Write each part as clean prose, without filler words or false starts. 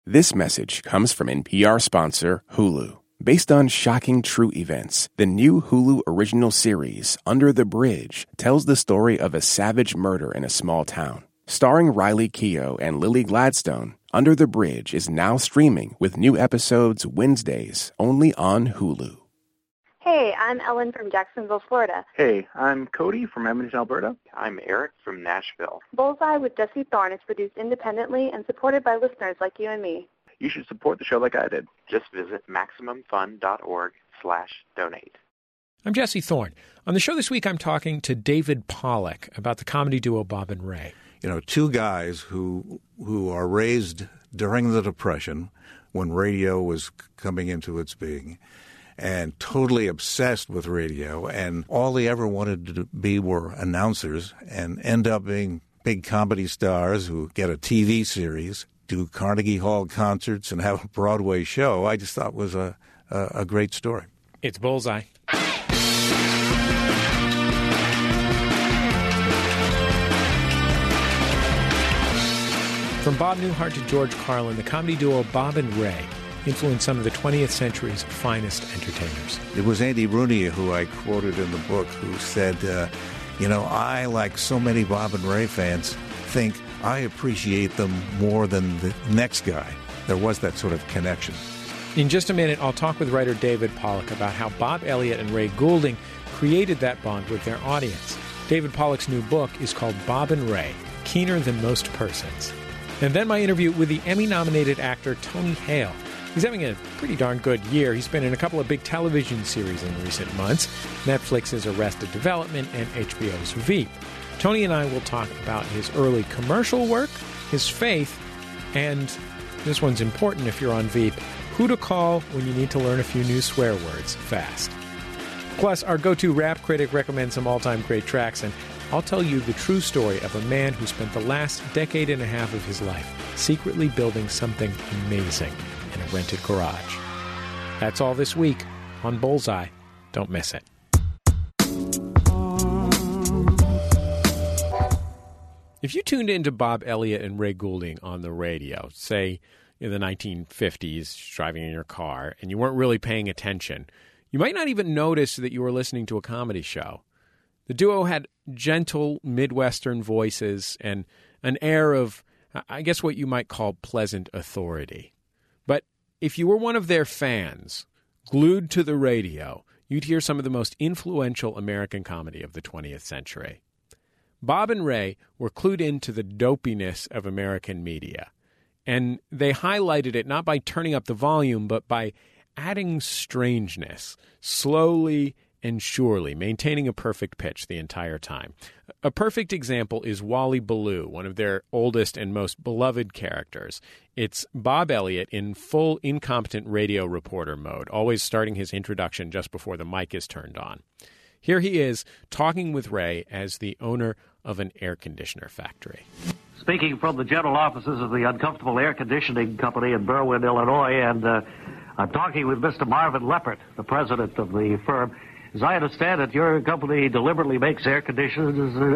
This message comes from NPR sponsor Hulu. Based on shocking true events, the new Hulu original series, Under the Bridge, tells the story of a savage murder in a small town. Starring Riley Keough and Lily Gladstone, Under the Bridge is now streaming with new episodes Wednesdays only on Hulu. Hey, I'm Ellen from Jacksonville, Florida. Hey, I'm Cody from Edmonton, Alberta. I'm Eric from Nashville. Bullseye with Jesse Thorne is produced independently and supported by listeners like you and me. You should support the show like I did. Just visit MaximumFun.org/donate. I'm Jesse Thorne. On the show this week, I'm talking to David Pollack about the comedy duo Bob and Ray. You know, two guys who are raised during the Depression when radio was coming into its being and totally obsessed with radio, and all they ever wanted to be were announcers and end up being big comedy stars who get a TV series, do Carnegie Hall concerts, and have a Broadway show. I just thought was a great story. It's Bullseye. From Bob Newhart to George Carlin, the comedy duo Bob and Ray influenced some of the 20th century's finest entertainers. It was Andy Rooney, who I quoted in the book, who said, I, like so many Bob and Ray fans, think I appreciate them more than the next guy. There was that sort of connection. In just a minute, I'll talk with writer David Pollack about how Bob Elliott and Ray Goulding created that bond with their audience. David Pollack's new book is called Bob and Ray, Keener Than Most Persons. And then my interview with the Emmy-nominated actor Tony Hale. He's having a pretty darn good year. He's been in a couple of big television series in recent months, Netflix's Arrested Development and HBO's Veep. Tony and I will talk about his early commercial work, his faith, and this one's important if you're on Veep, who to call when you need to learn a few new swear words fast. Plus, our go-to rap critic recommends some all-time great tracks, and I'll tell you the true story of a man who spent the last decade and a half of his life secretly building something amazing in a rented garage. That's all this week on Bullseye. Don't miss it. If you tuned into Bob Elliott and Ray Goulding on the radio, say in the 1950s, driving in your car, and you weren't really paying attention, you might not even notice that you were listening to a comedy show. The duo had gentle Midwestern voices and an air of, I guess, what you might call pleasant authority. But if you were one of their fans, glued to the radio, you'd hear some of the most influential American comedy of the 20th century. Bob and Ray were clued into the dopiness of American media, and they highlighted it not by turning up the volume, but by adding strangeness, slowly and surely, maintaining a perfect pitch the entire time. A perfect example is Wally Ballou, one of their oldest and most beloved characters. It's Bob Elliott in full incompetent radio reporter mode, always starting his introduction just before the mic is turned on. Here he is, talking with Ray as the owner of an air conditioner factory. Speaking from the general offices of the Uncomfortable Air Conditioning Company in Berwyn, Illinois, and I'm talking with Mr. Marvin Leppert, the president of the firm. As I understand it, your company deliberately makes air conditioners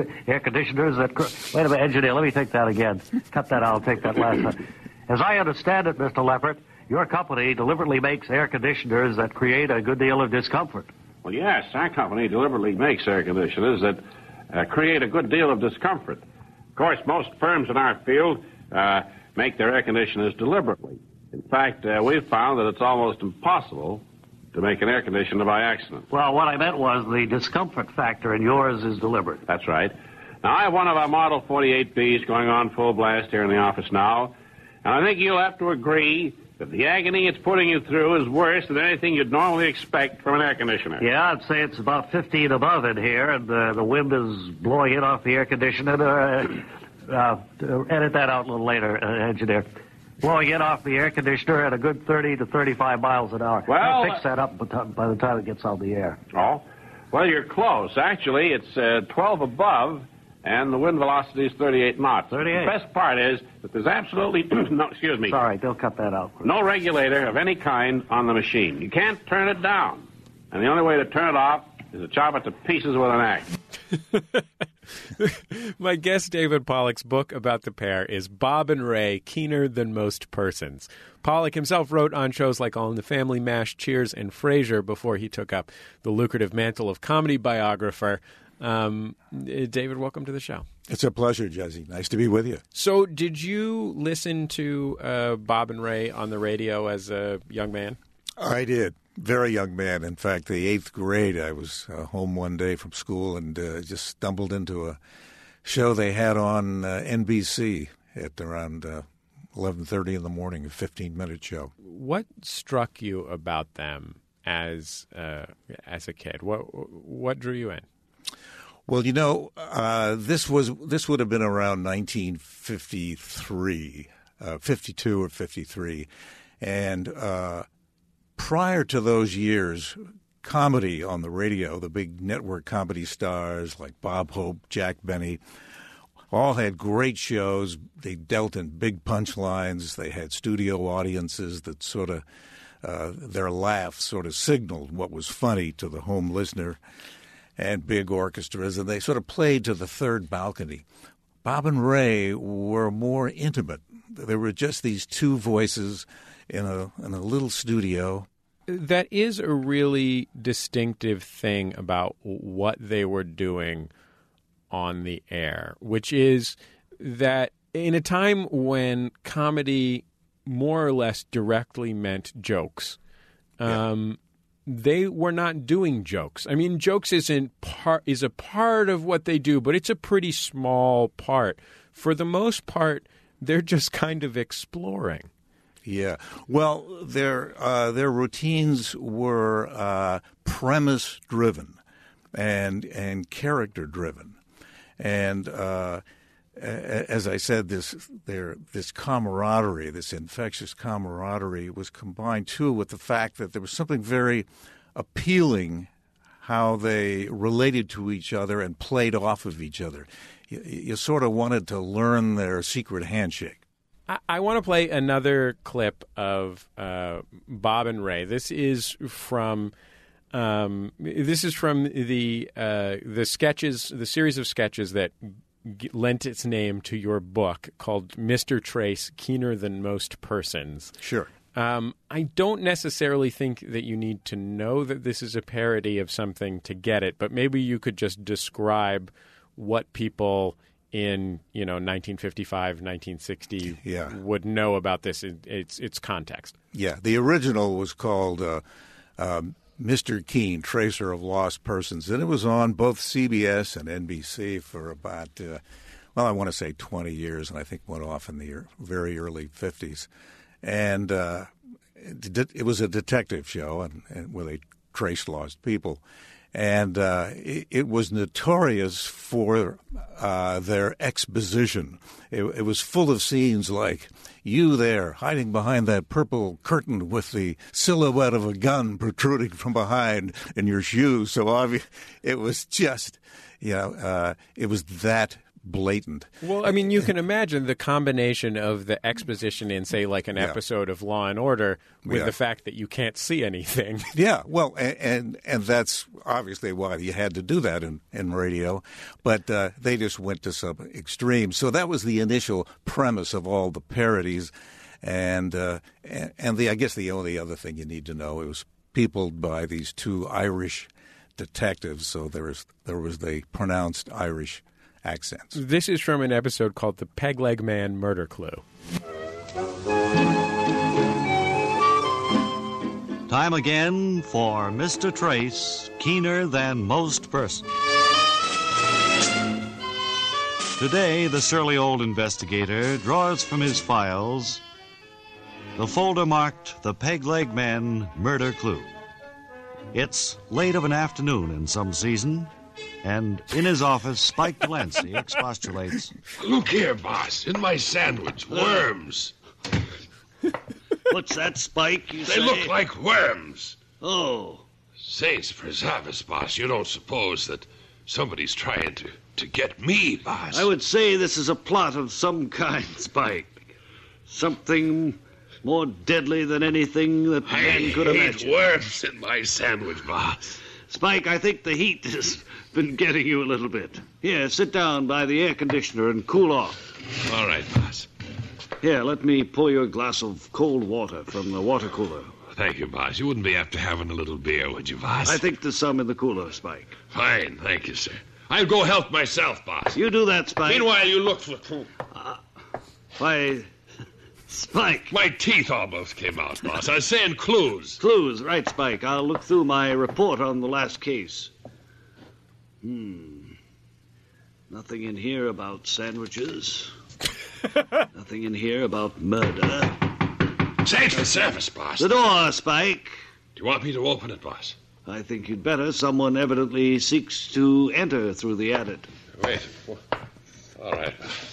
that... Wait a minute, engineer, let me take that again. Cut that out, I'll take that last time. As I understand it, Mr. Leppert, your company deliberately makes air conditioners that create a good deal of discomfort. Well, yes, our company deliberately makes air conditioners that create a good deal of discomfort. Of course, most firms in our field make their air conditioners deliberately. In fact, we've found that it's almost impossible to make an air conditioner by accident. Well, what I meant was the discomfort factor in yours is deliberate. That's right. Now, I have one of our Model 48Bs going on full blast here in the office now, and I think you'll have to agree that the agony it's putting you through is worse than anything you'd normally expect from an air conditioner. Yeah, I'd say it's about 15 above in here, and the wind is blowing in off the air conditioner. Edit that out a little later, engineer. Blowing in off the air conditioner at a good 30 to 35 miles an hour. Well, I'll fix that up by the time it gets on the air. Oh, well, you're close. Actually, it's 12 above, and the wind velocity is 38 knots. 38. The best part is that there's absolutely no, excuse me. Sorry, they'll cut that out. No regulator of any kind on the machine. You can't turn it down. And the only way to turn it off is to chop it to pieces with an axe. My guest, David Pollock's book about the pair is Bob and Ray, Keener Than Most Persons. Pollock himself wrote on shows like All in the Family, MASH, Cheers, and Frasier before he took up the lucrative mantle of comedy biographer. David, welcome to the show. It's a pleasure, Jesse. Nice to be with you. So did you listen to Bob and Ray on the radio as a young man? I did. Very young man. In fact, the 8th grade, I was home one day from school and just stumbled into a show they had on NBC at around 11:30 in the morning, a 15-minute show. What struck you about them as a kid? What drew you in? Well, you know, this would have been around 1953, 52 or 53, and prior to those years, comedy on the radio, the big network comedy stars like Bob Hope, Jack Benny, all had great shows. They dealt in big punchlines. They had studio audiences that sort of their laughs sort of signaled what was funny to the home listener, and big orchestras, and they sort of played to the third balcony. Bob and Ray were more intimate. There were just these two voices in a little studio. That is a really distinctive thing about what they were doing on the air, which is that in a time when comedy more or less directly meant jokes, they were not doing jokes. I mean, jokes is a part of what they do, but it's a pretty small part. For the most part, they're just kind of exploring. Yeah. Well, their routines were premise driven and character driven, and as I said, this camaraderie, this infectious camaraderie, was combined too with the fact that there was something very appealing how they related to each other and played off of each other. You sort of wanted to learn their secret handshake. I want to play another clip of Bob and Ray. This is from the sketches, the series of sketches that lent its name to your book called Mr. Trace, Keener Than Most Persons. Sure. I don't necessarily think that you need to know that this is a parody of something to get it, but maybe you could just describe what people in 1955, 1960 would know about this, its context. Yeah, the original was called Mr. Keen, Tracer of Lost Persons, and it was on both CBS and NBC for about, I want to say 20 years, and I think went off in the very early 50s. And it was a detective show and where they traced lost people. And it was notorious for their exposition. It was full of scenes like you there hiding behind that purple curtain with the silhouette of a gun protruding from behind in your shoes. So obvious, it was just, it was that blatant. Well, I mean, you can imagine the combination of the exposition in, say, like an episode of Law and Order with the fact that you can't see anything. Yeah, well, and that's obviously why you had to do that in radio, but they just went to some extremes. So that was the initial premise of all the parodies, and I guess the only other thing you need to know, it was peopled by these two Irish detectives, so there was the pronounced Irish accents. This is from an episode called The Peg Leg Man Murder Clue. Time again for Mr. Trace, Keener Than Most Persons. Today, the surly old investigator draws from his files the folder marked The Peg Leg Man Murder Clue. It's late of an afternoon in some season, and in his office, Spike Delancey expostulates. Look here, boss. In my sandwich, worms. What's that, Spike, you say? They look like worms. Oh. Saints preserve us, boss. You don't suppose that somebody's trying to get me, boss? I would say this is a plot of some kind, Spike. Something more deadly than anything that man could imagine. I hate worms in my sandwich, boss. Spike, I think the heat has been getting you a little bit. Here, sit down by the air conditioner and cool off. All right, boss. Here, let me pour you a glass of cold water from the water cooler. Thank you, boss. You wouldn't be after having a little beer, would you, boss? I think there's some in the cooler, Spike. Fine, thank you, sir. I'll go help myself, boss. You do that, Spike. Meanwhile, you look for... Why, Spike. My teeth almost came out, boss. I was saying clues. Clues, right, Spike. I'll look through my report on the last case. Nothing in here about sandwiches. Nothing in here about murder. Say it for service, boss. The door, Spike. Do you want me to open it, boss? I think you'd better. Someone evidently seeks to enter through the attic. Wait. All right, boss.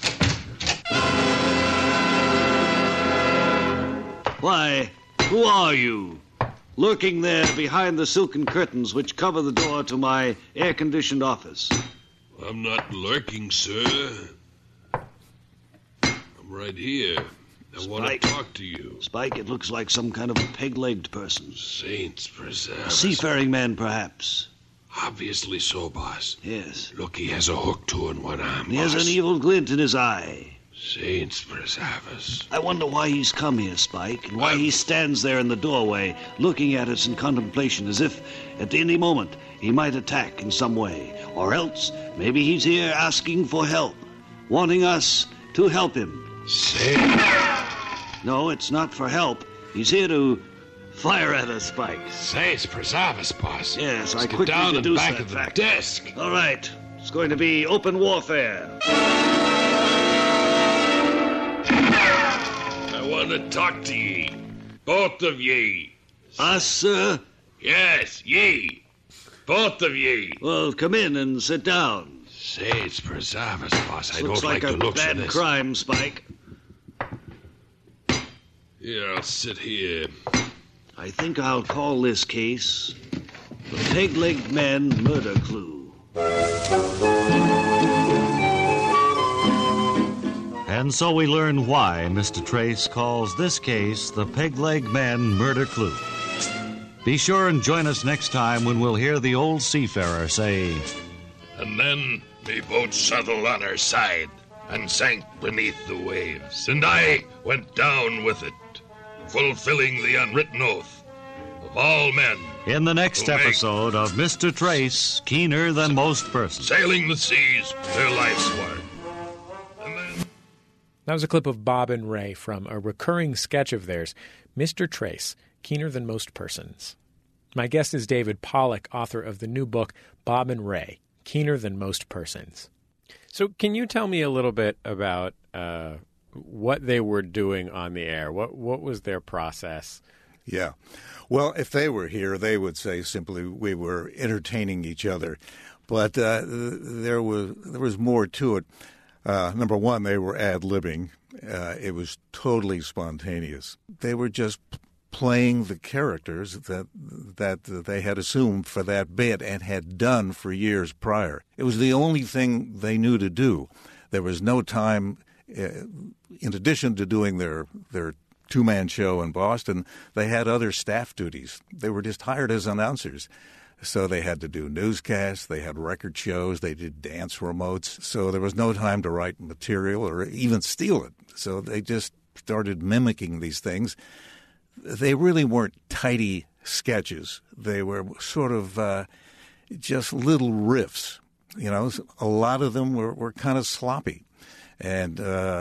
Why, who are you? Lurking there behind the silken curtains which cover the door to my air-conditioned office. I'm not lurking, sir. I'm right here. I want to talk to you. Spike, it looks like some kind of a peg-legged person. Saints preserve A us. seafaring man, perhaps. Obviously so, boss. Yes. Look, he has a hook to in one arm, He has boss. an evil glint in his eye. Saints preserve us. I wonder why he's come here, Spike, and why he stands there in the doorway, looking at us in contemplation, as if at any moment he might attack in some way. Or else, maybe he's here asking for help, wanting us to help him. No, it's not for help. He's here to fire at us, Spike. Saints preserve us, boss. Yes, Let's I get quickly down and deduce back that of the fact. desk. All right, it's going to be open warfare. I want to talk to ye. Both of ye. Us, sir? Yes, ye. Both of ye. Well, come in and sit down. Saints preserve us, boss. I Looks don't like a the looks bad of this. crime, Spike. Here, I'll sit here. I think I'll call this case the Peg-Legged Man Murder Clue. And so we learn why Mr. Trace calls this case the Peg-Legged Man Murder Clue. Be sure and join us next time when we'll hear the old seafarer say, And then me boat settled on her side and sank beneath the waves, and I went down with it, fulfilling the unwritten oath of all men. in the next episode of Mr. Trace, Keener Than Most Persons. Sailing the seas, their life's work. That was a clip of Bob and Ray from a recurring sketch of theirs, Mr. Trace, Keener Than Most Persons. My guest is David Pollack, author of the new book, Bob and Ray, Keener Than Most Persons. So can you tell me a little bit about what they were doing on the air? What was their process? Yeah. Well, if they were here, they would say simply we were entertaining each other. But there was more to it. Number one, they were ad-libbing. It was totally spontaneous. They were just playing the characters that they had assumed for that bit and had done for years prior. It was the only thing they knew to do. There was no time, in addition to doing their two-man show in Boston, they had other staff duties. They were just hired as announcers. So they had to do newscasts, they had record shows, they did dance remotes. So there was no time to write material or even steal it. So they just started mimicking these things. They really weren't tidy sketches. They were sort of just little riffs. You know, a lot of them were kind of sloppy. And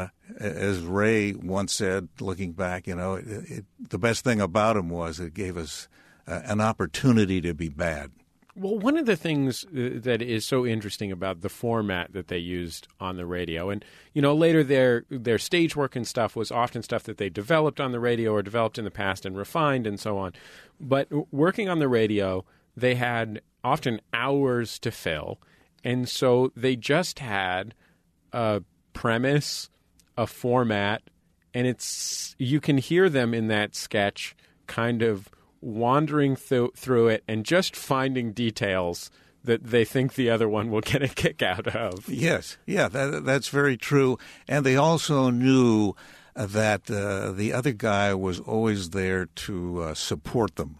as Ray once said, looking back, you know, the best thing about them was it gave us an opportunity to be bad. Well, one of the things that is so interesting about the format that they used on the radio, and, you know, later their stage work and stuff was often stuff that they developed on the radio or developed in the past and refined and so on. But working on the radio, they had often hours to fill, and so they just had a premise, a format, and you can hear them in that sketch kind of wandering through it and just finding details that they think the other one will get a kick out of. Yes, yeah, that's very true. And they also knew that the other guy was always there to support them.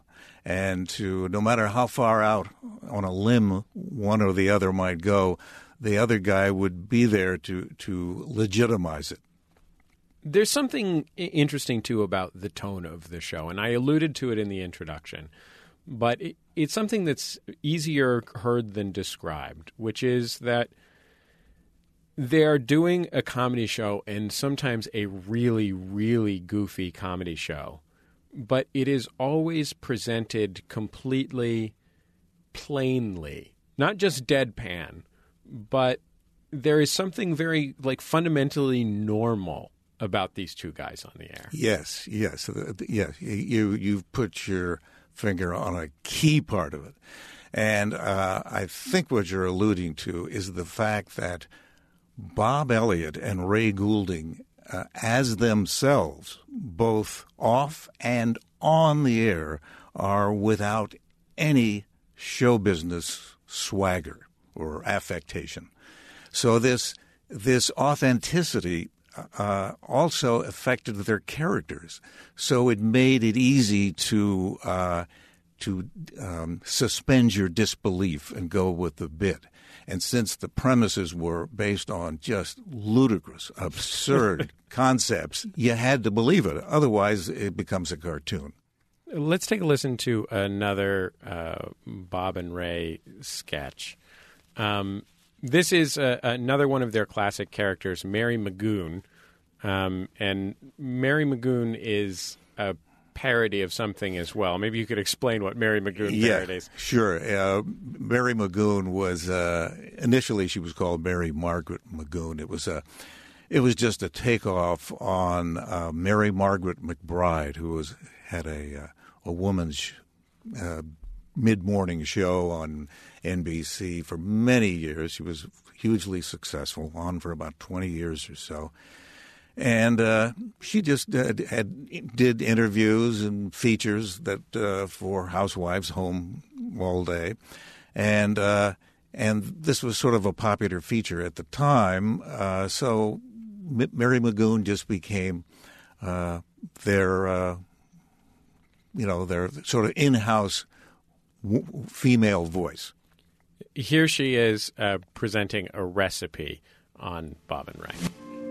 And to no matter how far out on a limb one or the other might go, the other guy would be there to legitimize it. There's something interesting, too, about the tone of the show, and I alluded to it in the introduction, but it's something that's easier heard than described, which is that they're doing a comedy show and sometimes a really, really goofy comedy show, but it is always presented completely plainly, not just deadpan, but there is something very fundamentally normal about these two guys on the air. Yes. You've put your finger on a key part of it. And I think what you're alluding to is the fact that Bob Elliott and Ray Goulding, as themselves, both off and on the air, are without any show business swagger or affectation. So this authenticity also affected their characters. So it made it easy to suspend your disbelief and go with the bit. And since the premises were based on just ludicrous, absurd concepts, you had to believe it. Otherwise, it becomes a cartoon. Let's take a listen to another Bob and Ray sketch. This is another one of their classic characters, Mary Magoon. And Mary Magoon is a parody of something as well. Maybe you could explain what Mary Magoon parodies. Yeah, sure. Mary Magoon was initially she was called Mary Margaret Magoon. It was just a takeoff on Mary Margaret McBride, who had a woman's mid-morning show on NBC for many years. She was hugely successful, on for about 20 years or so. And she just did interviews and features that for housewives home all day, and this was sort of a popular feature at the time. So Mary Magoon just became their sort of in-house female voice. Here she is presenting a recipe on Bob and Ray.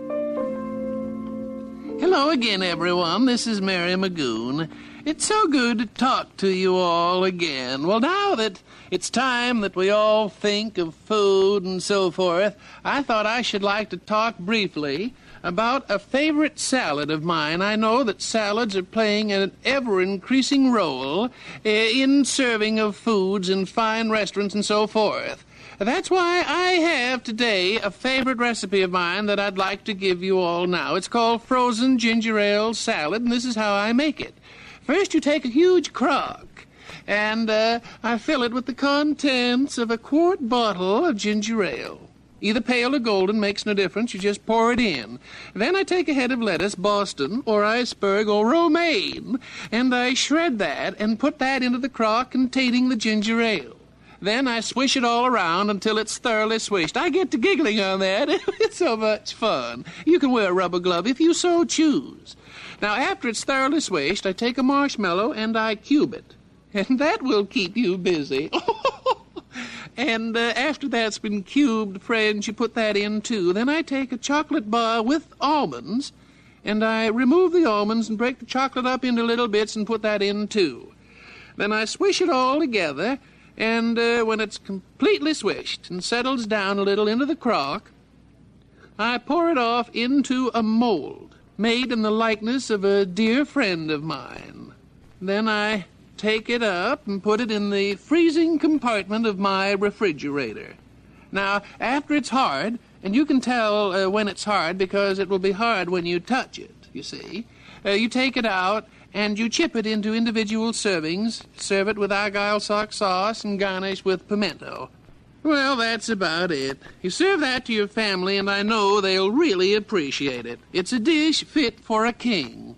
Hello again, everyone. This is Mary Magoon. It's so good to talk to you all again. Well, now that it's time that we all think of food and so forth, I thought I should like to talk briefly about a favorite salad of mine. I know that salads are playing an ever-increasing role in serving of foods in fine restaurants and so forth. That's why I have today a favorite recipe of mine that I'd like to give you all now. It's called frozen ginger ale salad, and this is how I make it. First, you take a huge crock, and I fill it with the contents of a quart bottle of ginger ale. Either pale or golden makes no difference. You just pour it in. Then I take a head of lettuce, Boston, or iceberg, or romaine, and I shred that and put that into the crock containing the ginger ale. Then I swish it all around until it's thoroughly swished. I get to giggling on that. It's so much fun. You can wear a rubber glove if you so choose. Now, after it's thoroughly swished, I take a marshmallow and I cube it. And that will keep you busy. And after that's been cubed, friends, you put that in, too. Then I take a chocolate bar with almonds, and I remove the almonds and break the chocolate up into little bits and put that in, too. Then I swish it all together, and when it's completely swished and settles down a little into the crock, I pour it off into a mold made in the likeness of a dear friend of mine. Then I take it up and put it in the freezing compartment of my refrigerator. Now, after it's hard, and you can tell when it's hard because it will be hard when you touch it, you see, you take it out and you chip it into individual servings, serve it with Argyle sock sauce, and garnish with pimento. Well, that's about it. You serve that to your family, and I know they'll really appreciate it. It's a dish fit for a king.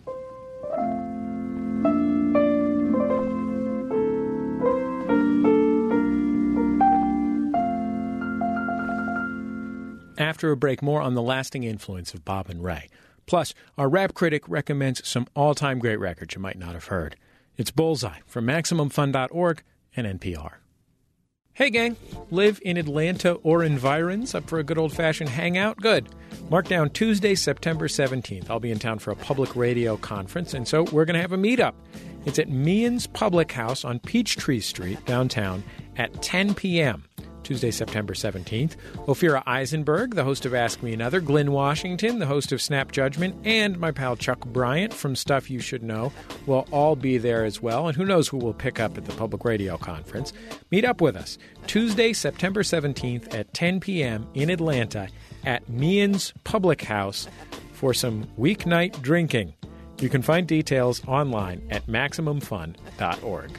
After a break, more on the lasting influence of Bob and Ray. Plus, our rap critic recommends some all-time great records you might not have heard. It's Bullseye from MaximumFun.org and NPR. Hey, gang. Live in Atlanta or environs? Up for a good old-fashioned hangout? Good. Mark down Tuesday, September 17th. I'll be in town for a public radio conference, and so we're going to have a meetup. It's at Meehan's Public House on Peachtree Street, downtown, at 10 p.m. Tuesday, September 17th. Ophira Eisenberg, the host of Ask Me Another, Glynn Washington, the host of Snap Judgment, and my pal Chuck Bryant from Stuff You Should Know will all be there as well. And who knows who will pick up at the public radio conference. Meet up with us Tuesday, September 17th at 10 p.m. in Atlanta at Meehan's Public House for some weeknight drinking. You can find details online at MaximumFun.org.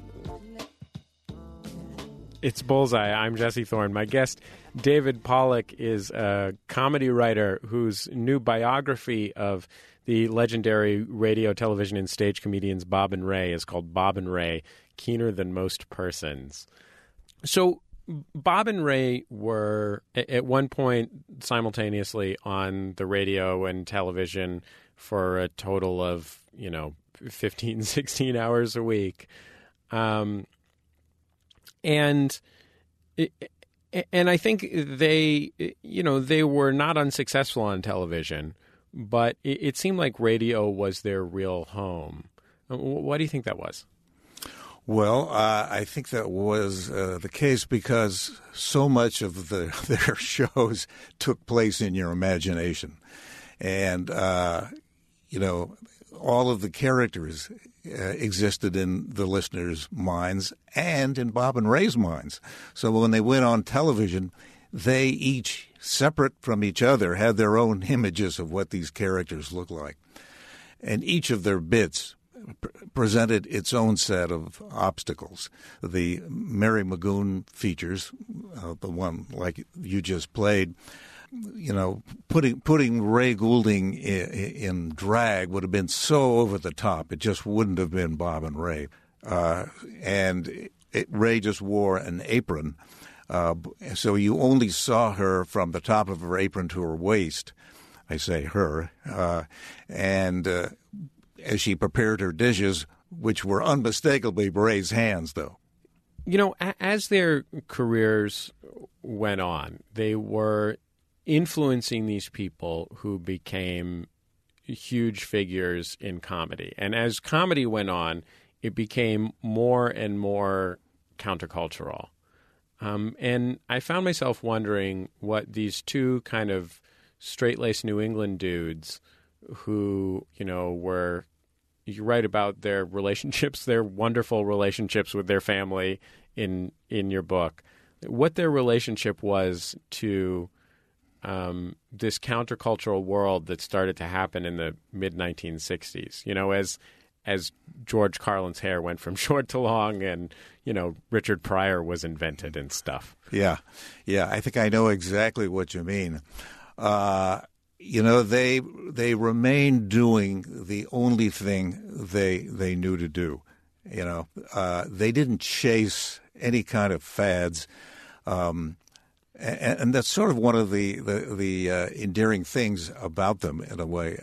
It's Bullseye. I'm Jesse Thorne. My guest, David Pollack, is a comedy writer whose new biography of the legendary radio, television, and stage comedians Bob and Ray is called Bob and Ray, Keener Than Most Persons. So Bob and Ray were at one point simultaneously on the radio and television for a total of, 15, 16 hours a week. And I think they were not unsuccessful on television, but it seemed like radio was their real home. Why do you think that was? Well, I think that was the case because so much of their shows took place in your imagination. And, all of the characters existed in the listeners' minds and in Bob and Ray's minds. So when they went on television, they each, separate from each other, had their own images of what these characters looked like. And each of their bits presented its own set of obstacles. The Mary Magoon features, the one like you just played, putting Ray Goulding in drag would have been so over the top. It just wouldn't have been Bob and Ray. Ray just wore an apron, so you only saw her from the top of her apron to her waist. I say her. And as she prepared her dishes, which were unmistakably Ray's hands, though. As their careers went on, they were influencing these people who became huge figures in comedy. And as comedy went on, it became more and more countercultural. And I found myself wondering what these two kind of straight-laced New England dudes who, were, you write about their relationships, their wonderful relationships with their family in your book, what their relationship was to this countercultural world that started to happen in the mid-1960s. As George Carlin's hair went from short to long and, Richard Pryor was invented and stuff. Yeah. I think I know exactly what you mean. They remained doing the only thing they knew to do. They didn't chase any kind of fads. And that's sort of one of the endearing things about them in a way.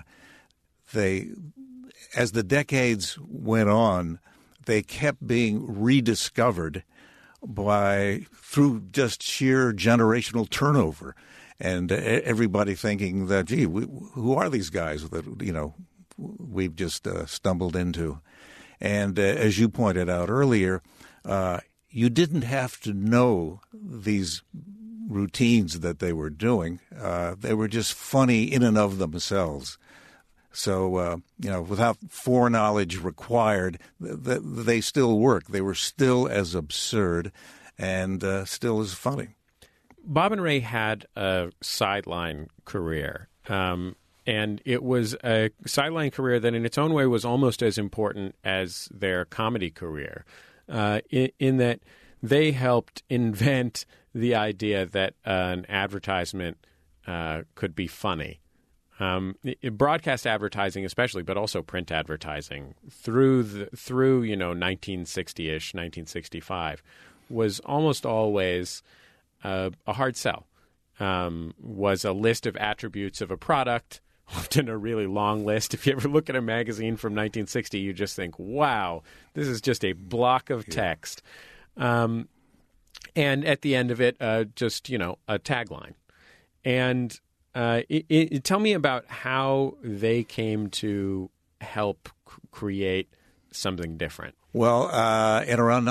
As the decades went on, they kept being rediscovered through just sheer generational turnover, and everybody thinking that, gee, who are these guys that we've just stumbled into? And as you pointed out earlier, you didn't have to know these routines that they were doing. They were just funny in and of themselves. So, without foreknowledge required, they still worked. They were still as absurd and still as funny. Bob and Ray had a sideline career, and it was a sideline career that in its own way was almost as important as their comedy career, in that they helped invent the idea that an advertisement could be funny. Broadcast advertising especially, but also print advertising through 1960-ish, 1965, was almost always a hard sell. Was a list of attributes of a product often a really long list. If you ever look at a magazine from 1960, you just think, wow, this is just a block of text. And at the end of it, just, a tagline. And tell me about how they came to help create something different. Well, in around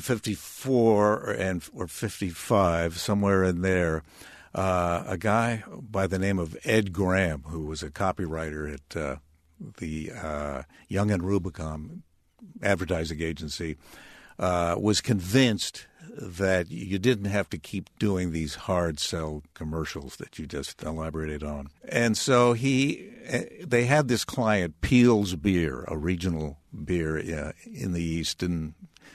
1954 or 55, somewhere in there, a guy by the name of Ed Graham, who was a copywriter at the Young and Rubicon advertising agency, was convinced that you didn't have to keep doing these hard sell commercials that you just elaborated on. And so they had this client, Peel's Beer, a regional beer in the East and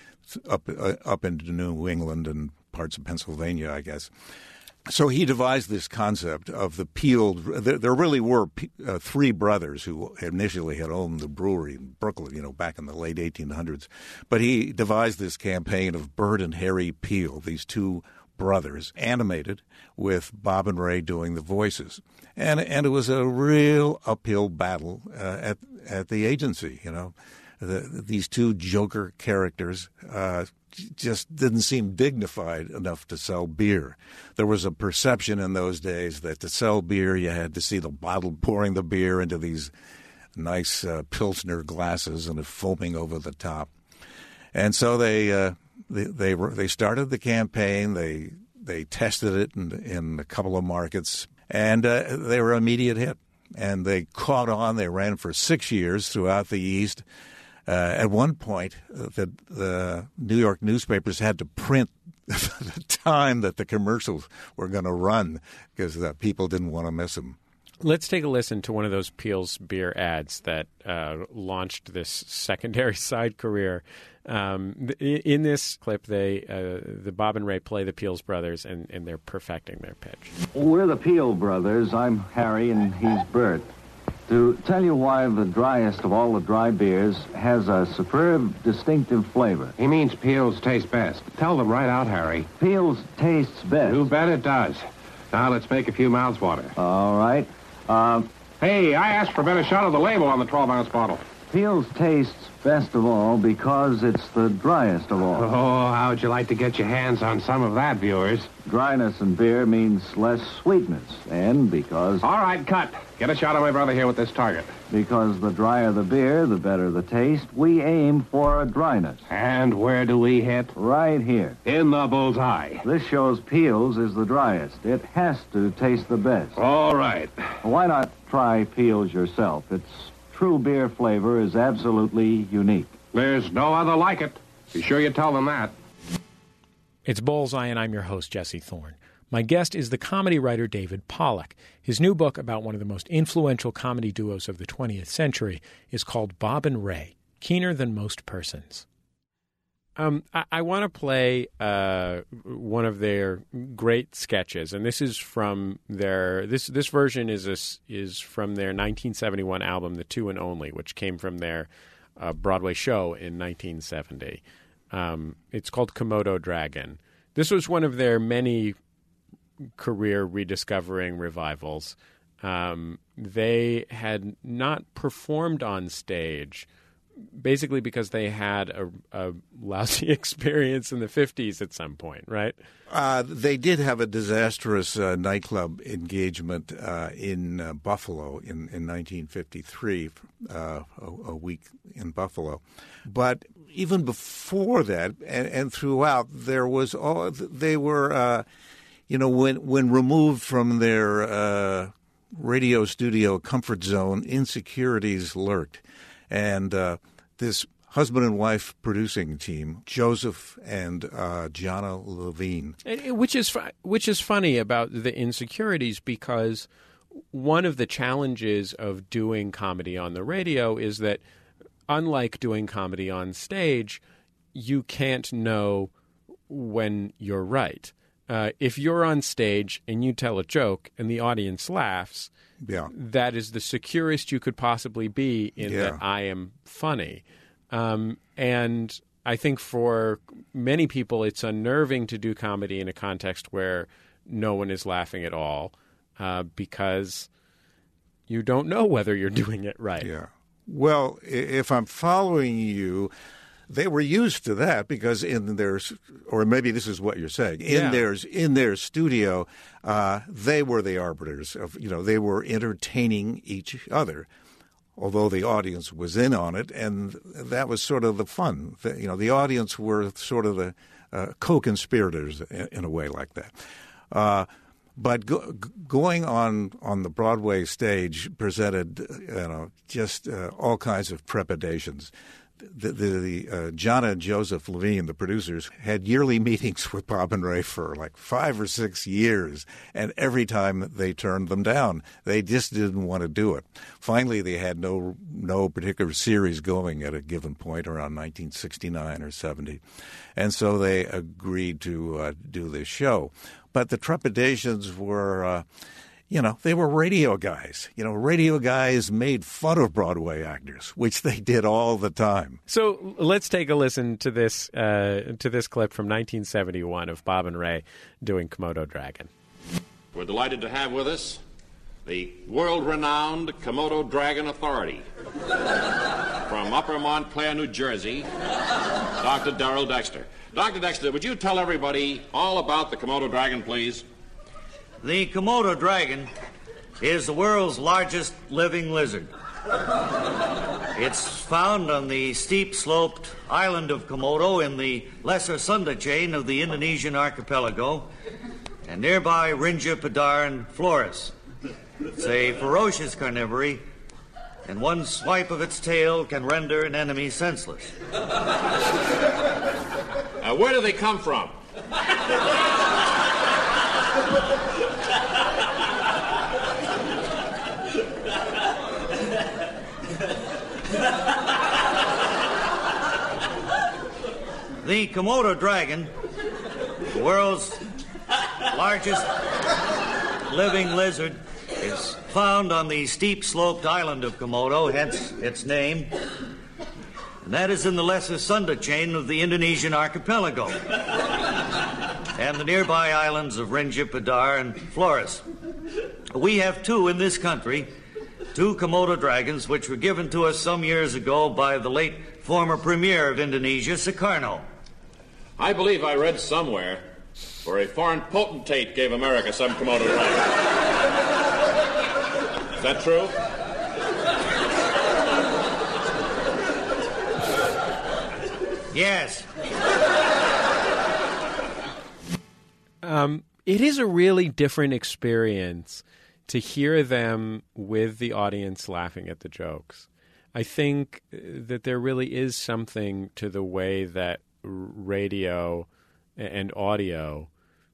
up into New England and parts of Pennsylvania, I guess. So he devised this concept of the peeled. There really were three brothers who initially had owned the brewery in Brooklyn, back in the late 1800s. But he devised this campaign of Bert and Harry Peel, these two brothers, animated with Bob and Ray doing the voices, and it was a real uphill battle at the agency. These two joker characters just didn't seem dignified enough to sell beer. There was a perception in those days that to sell beer, you had to see the bottle pouring the beer into these nice Pilsner glasses and it foaming over the top. And so they started the campaign. They tested it in a couple of markets, and they were an immediate hit. And they caught on. They ran for 6 years throughout the East. At one point, the New York newspapers had to print the time that the commercials were going to run because people didn't want to miss them. Let's take a listen to one of those Peel's Beer ads that launched this secondary side career. In this clip, the Bob and Ray play the Peel's brothers, and they're perfecting their pitch. We're the Peel brothers. I'm Harry, and he's Bert. To tell you why the driest of all the dry beers has a superb, distinctive flavor. He means Peel's taste best. Tell them right out, Harry. Peel's tastes best. You bet it does. Now let's make a few mouths water. All right. Hey, I asked for a better shot of the label on the 12-ounce bottle. Peel's tastes best of all because it's the driest of all. Oh, how'd you like to get your hands on some of that, viewers? Dryness in beer means less sweetness, and because... All right, cut. Get a shot of my brother here with this target. Because the drier the beer, the better the taste, we aim for a dryness. And where do we hit? Right here. In the bullseye. This shows Peel's is the driest. It has to taste the best. All right. Why not try Peel's yourself? Its true beer flavor is absolutely unique. There's no other like it. Be sure you tell them that. It's Bullseye, and I'm your host, Jesse Thorne. My guest is the comedy writer David Pollack. His new book about one of the most influential comedy duos of the 20th century is called Bob and Ray, Keener Than Most Persons. I want to play one of their great sketches, and this is from their this version is from their 1971 album, The Two and Only, which came from their Broadway show in 1970. It's called Komodo Dragon. This was one of their many career rediscovering revivals. They had not performed on stage, basically because they had a lousy experience in the 50s at some point, right? They did have a disastrous nightclub engagement in Buffalo in 1953, a week in Buffalo. But even before that and throughout, there was they were, when removed from their radio studio comfort zone, insecurities lurked. And this husband and wife producing team, Joseph and Jana Levine. Which is funny about the insecurities, because one of the challenges of doing comedy on the radio is that, unlike doing comedy on stage, you can't know when you're right. If you're on stage and you tell a joke and the audience laughs, that is the securest you could possibly be in that I am funny. And I think for many people it's unnerving to do comedy in a context where no one is laughing at all, because you don't know whether you're doing it right. Yeah. Well, if I'm following you, they were used to that because in their, or maybe this is what you're saying, in their studio, they were the arbiters of, they were entertaining each other, although the audience was in on it, and that was sort of the fun. The audience were sort of the co-conspirators in a way like that. But going on the Broadway stage presented, just all kinds of trepidations. The John and Joseph Levine, the producers, had yearly meetings with Bob and Ray for like 5 or 6 years, and every time they turned them down. They just didn't want to do it. Finally, they had no particular series going at a given point around 1969 or 70, and so they agreed to do this show. But the trepidations were, they were radio guys. Radio guys made fun of Broadway actors, which they did all the time. So let's take a listen to this clip from 1971 of Bob and Ray doing Komodo Dragon. We're delighted to have with us the world-renowned Komodo Dragon Authority from Upper Montclair, New Jersey, Dr. Darrell Dexter. Dr. Dexter, would you tell everybody all about the Komodo Dragon, please? The Komodo dragon is the world's largest living lizard. It's found on the steep-sloped island of Komodo in the Lesser Sunda chain of the Indonesian archipelago and nearby Rinja, Padar, and Flores. It's a ferocious carnivore, and one swipe of its tail can render an enemy senseless. Where do they come from? The Komodo dragon, the world's largest living lizard, is found on the steep-sloped island of Komodo, hence its name. And that is in the Lesser Sunda chain of the Indonesian archipelago and the nearby islands of Rinja, Padar, and Flores. We have two in this country, two Komodo dragons, which were given to us some years ago by the late former premier of Indonesia, Sukarno. I believe I read somewhere where a foreign potentate gave America some Komodo dragon. Is that true? Yes. It is a really different experience to hear them with the audience laughing at the jokes. I think that there really is something to the way that radio and audio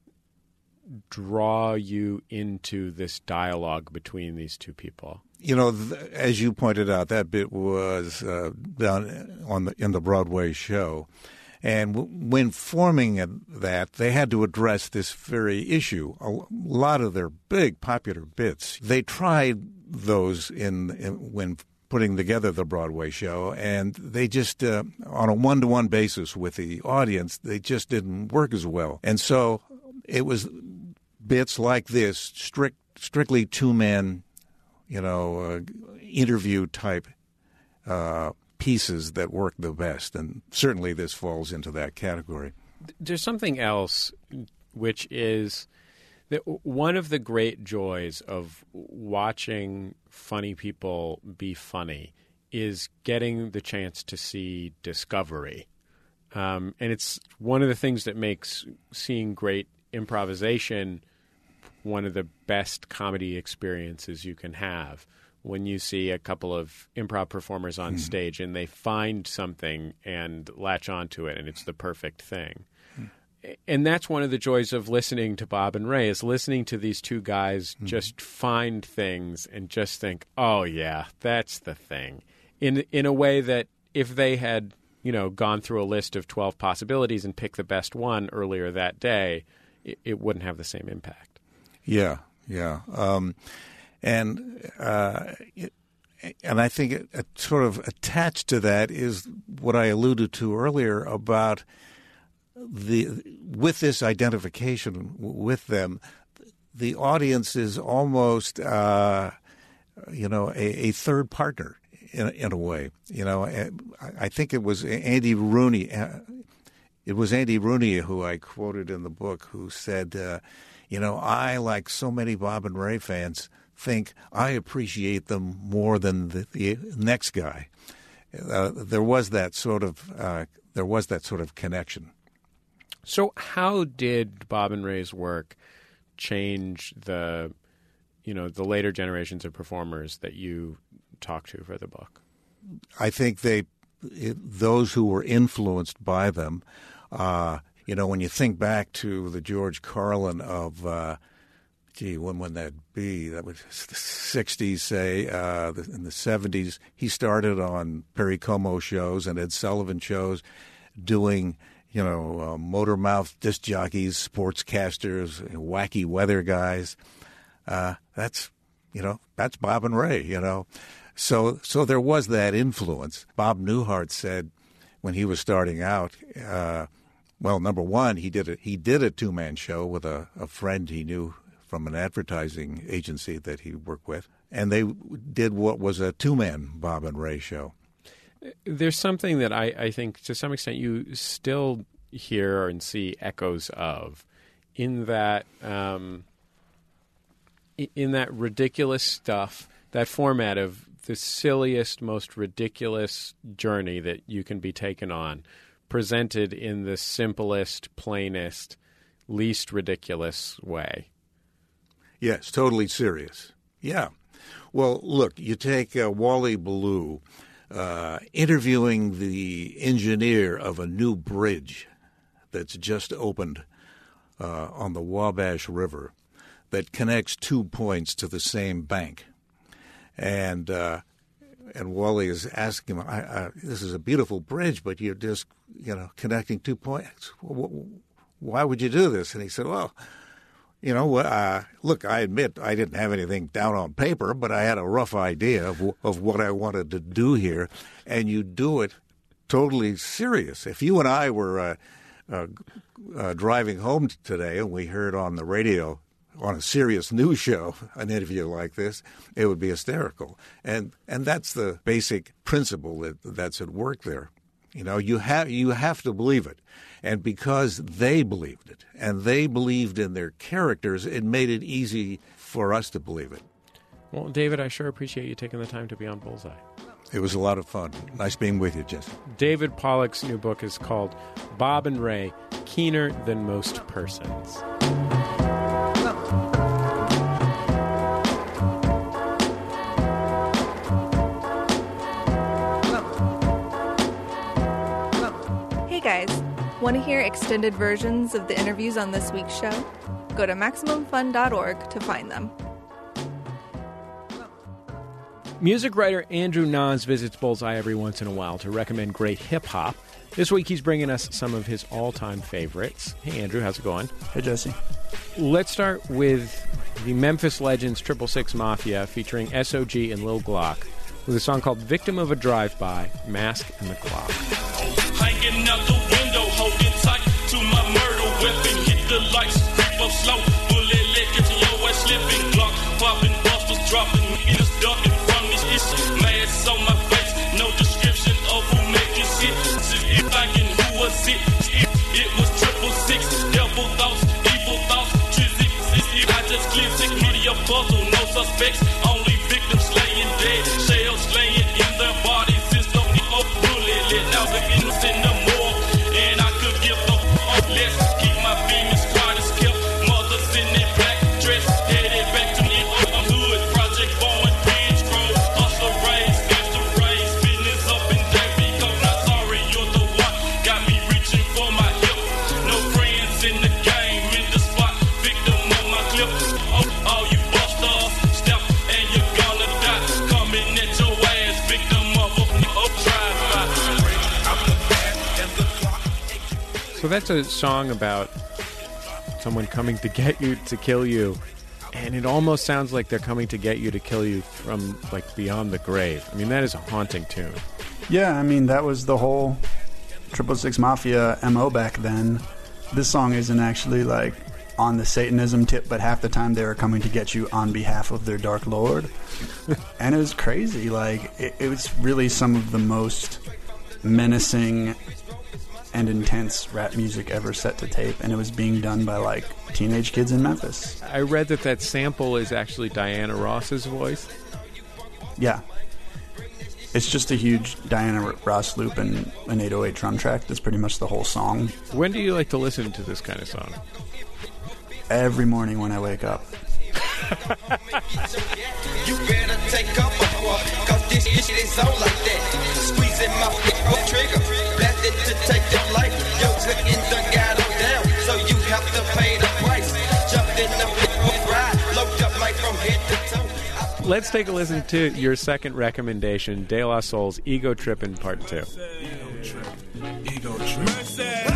draw you into this dialogue between these two people. As you pointed out, that bit was done in the Broadway show. And when forming that, they had to address this very issue. A lot of their big popular bits, they tried those when putting together the Broadway show, and they just, on a one-to-one basis with the audience, they just didn't work as well. And so it was bits like this, strictly two-man, interview-type pieces that work the best, and certainly this falls into that category. There's something else, which is that one of the great joys of watching funny people be funny is getting the chance to see discovery. And it's one of the things that makes seeing great improvisation one of the best comedy experiences you can have. When you see a couple of improv performers on stage and they find something and latch onto it and it's the perfect thing. And that's one of the joys of listening to Bob and Ray, is listening to these two guys just find things and just think, oh, yeah, that's the thing. In a way that if they had, gone through a list of 12 possibilities and picked the best one earlier that day, it wouldn't have the same impact. Yeah. And I think sort of attached to that is what I alluded to earlier about with this identification with them, the audience is almost a third partner in a way. I think it was Andy Rooney. It was Andy Rooney who I quoted in the book, who said, I, like so many Bob and Ray fans, think I appreciate them more than the next guy. There was that sort of connection. So how did Bob and Ray's work change the later generations of performers that you talked to for the book? I think those who were influenced by them, when you think back to the George Carlin of, when would that be? That was the 60s, say, in the 70s. He started on Perry Como shows and Ed Sullivan shows doing, motor mouth disc jockeys, sportscasters, wacky weather guys. That's Bob and Ray, So there was that influence. Bob Newhart said when he was starting out, number one, he did a two-man show with a friend he knew from an advertising agency that he worked with, and they did what was a two-man Bob and Ray show. There's something that I think to some extent you still hear and see echoes of in that ridiculous stuff, that format of the silliest, most ridiculous journey that you can be taken on, presented in the simplest, plainest, least ridiculous way. Yes, totally serious. Yeah. Well, look, you take Wally Ballou interviewing the engineer of a new bridge that's just opened on the Wabash River that connects 2 points to the same bank. And Wally is asking him, this is a beautiful bridge, but you're just, connecting 2 points. Why would you do this? And he said, well, look, I admit I didn't have anything down on paper, but I had a rough idea of what I wanted to do here. And you do it totally serious. If you and I were driving home today and we heard on the radio on a serious news show an interview like this, it would be hysterical. And that's the basic principle that's at work there. You have to believe it. And because they believed it and they believed in their characters, it made it easy for us to believe it. Well, David, I sure appreciate you taking the time to be on Bullseye. It was a lot of fun. Nice being with you, Jesse. David Pollack's new book is called Bob and Ray, Keener Than Most Persons. Hey guys, want to hear extended versions of the interviews on this week's show? Go to MaximumFun.org to find them. Music writer Andrew Nahns visits Bullseye every once in a while to recommend great hip-hop. This week he's bringing us some of his all-time favorites. Hey, Andrew, how's it going? Hey, Jesse. Let's start with the Memphis Legends 666 Mafia featuring SOG and Lil Glock with a song called Victim of a Drive-By, Mask and the Clock. Hanging out the window, holding tight to my murder weapon. Hit the lights, creep up slow. Bullet let get to your ass slipping. Glock popping, busters dropping. Niggas ducking from this issue. Mask on my face, no description of who made this hit. Thinking who was it? It was 666. Devil thoughts, evil thoughts. Trizzy, I just clear sick media puzzle. No suspects, only victims laying dead. Shells laying in their bodies. Since the bullet lit. Now the innocent no more. And I could give no less. Keep my beamers quiet as kept. Mothers in their black dress. Headed back to me. I'm hood. Project Bowen, Bridge Grove. Hustler raised, gangster raised. Business up in Davy. Cause not sorry, you're the one. Got me reaching for my hip. No friends in the game. In the spot. Victim of my clip. Oh, you busters. Step and you're gonna die. Coming at your ass. Victim of a drive-by. So that's a song about someone coming to get you, to kill you, and it almost sounds like they're coming to get you to kill you from, like, beyond the grave. I mean, that is a haunting tune. Yeah, I mean, that was the whole 666 Mafia MO back then. This song isn't actually, like, on the Satanism tip, but half the time they were coming to get you on behalf of their Dark Lord. And it was crazy. Like, it was really some of the most menacing and intense rap music ever set to tape, and it was being done by, like, teenage kids in Memphis. I read that sample is actually Diana Ross's voice. Yeah. It's just a huge Diana Ross loop and an 808 drum track. That's pretty much the whole song. When do you like to listen to this kind of song? Every morning when I wake up. You better take up cause this shit is all like that. Squeezing my trigger, blast it to take your life. Yo, cooking done got them down, so you have to pay the price. Jump in the ride, load up like from head to toe. Let's take a listen to your second recommendation, De La Soul's Ego Trippin' Part 2. Ego Trip.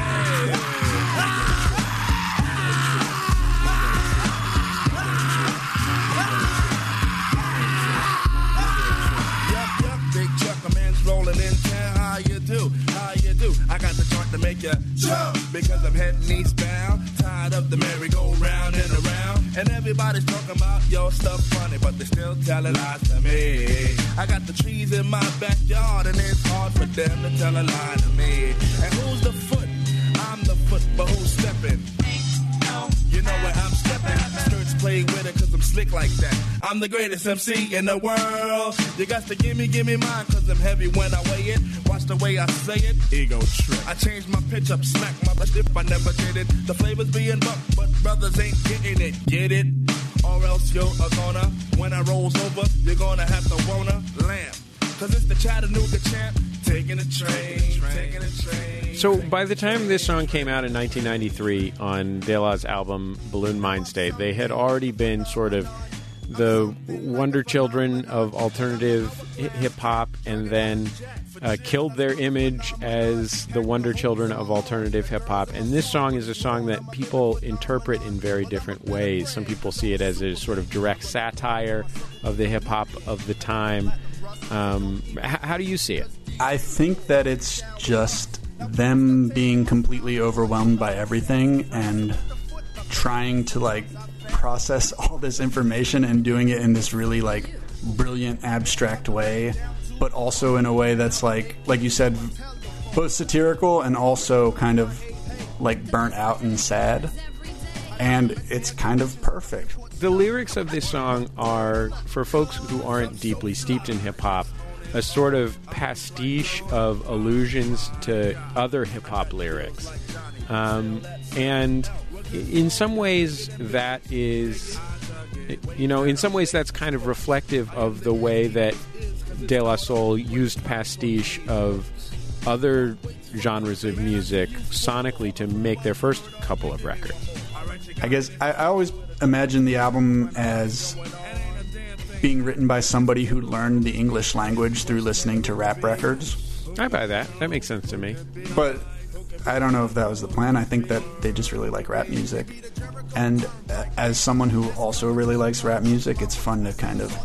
Rolling in town, how you do? I got the joint to make you jump because I'm heading eastbound. Tired of the merry-go-round and around, and everybody's talking about your stuff funny, but they still telling lies to me. I got the trees in my backyard, and it's hard for them to tell a lie to me. And who's the foot? I'm the foot, but who's stepping? You know where I'm stepping. Skirts play with it cause I'm slick like that. I'm the greatest MC in the world. You got to give me mine cause I'm heavy when I weigh it. Watch the way I say it. Ego trip. I changed my pitch up, smack my butt if I never did it. The flavor's being bucked, but brothers ain't getting it. Get it? Or else you're gonna, when I rolls over, you're gonna have to wanna lamb. Cause it's the Chattanooga champ. Taking a train. So by the time this song came out in 1993 on De La's album Balloon Mind State, they had already been sort of the wonder children of alternative hip-hop and then killed their image as the wonder children of alternative hip-hop. And this song is a song that people interpret in very different ways. Some people see it as a sort of direct satire of the hip-hop of the time. How do you see it? I think that it's just them being completely overwhelmed by everything and trying to, like, process all this information and doing it in this really, like, brilliant, abstract way, but also in a way that's, like you said, both satirical and also kind of, like, burnt out and sad. And it's kind of perfect. The lyrics of this song are, for folks who aren't deeply steeped in hip-hop, a sort of pastiche of allusions to other hip-hop lyrics. And in some ways that is, in some ways that's kind of reflective of the way that De La Soul used pastiche of other genres of music sonically to make their first couple of records. I guess I always imagine the album as being written by somebody who learned the English language through listening to rap records. I buy that. That makes sense to me. But I don't know if that was the plan. I think that they just really like rap music. And as someone who also really likes rap music, it's fun to kind of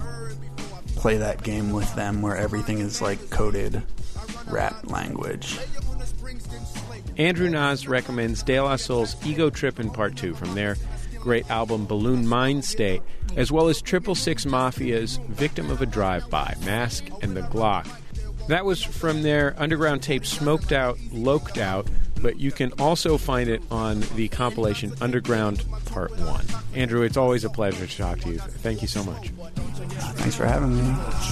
play that game with them where everything is like coded rap language. Andrew Nas recommends De La Soul's Ego Trippin' Part 2 from their great album Balloon Mind State, as well as 666 Mafia's Victim of a Drive-By, Mask and the Glock. That was from their underground tape Smoked Out, Loked Out, but you can also find it on the compilation Underground Part 1. Andrew, it's always a pleasure to talk to you. Thank you so much. Thanks for having me.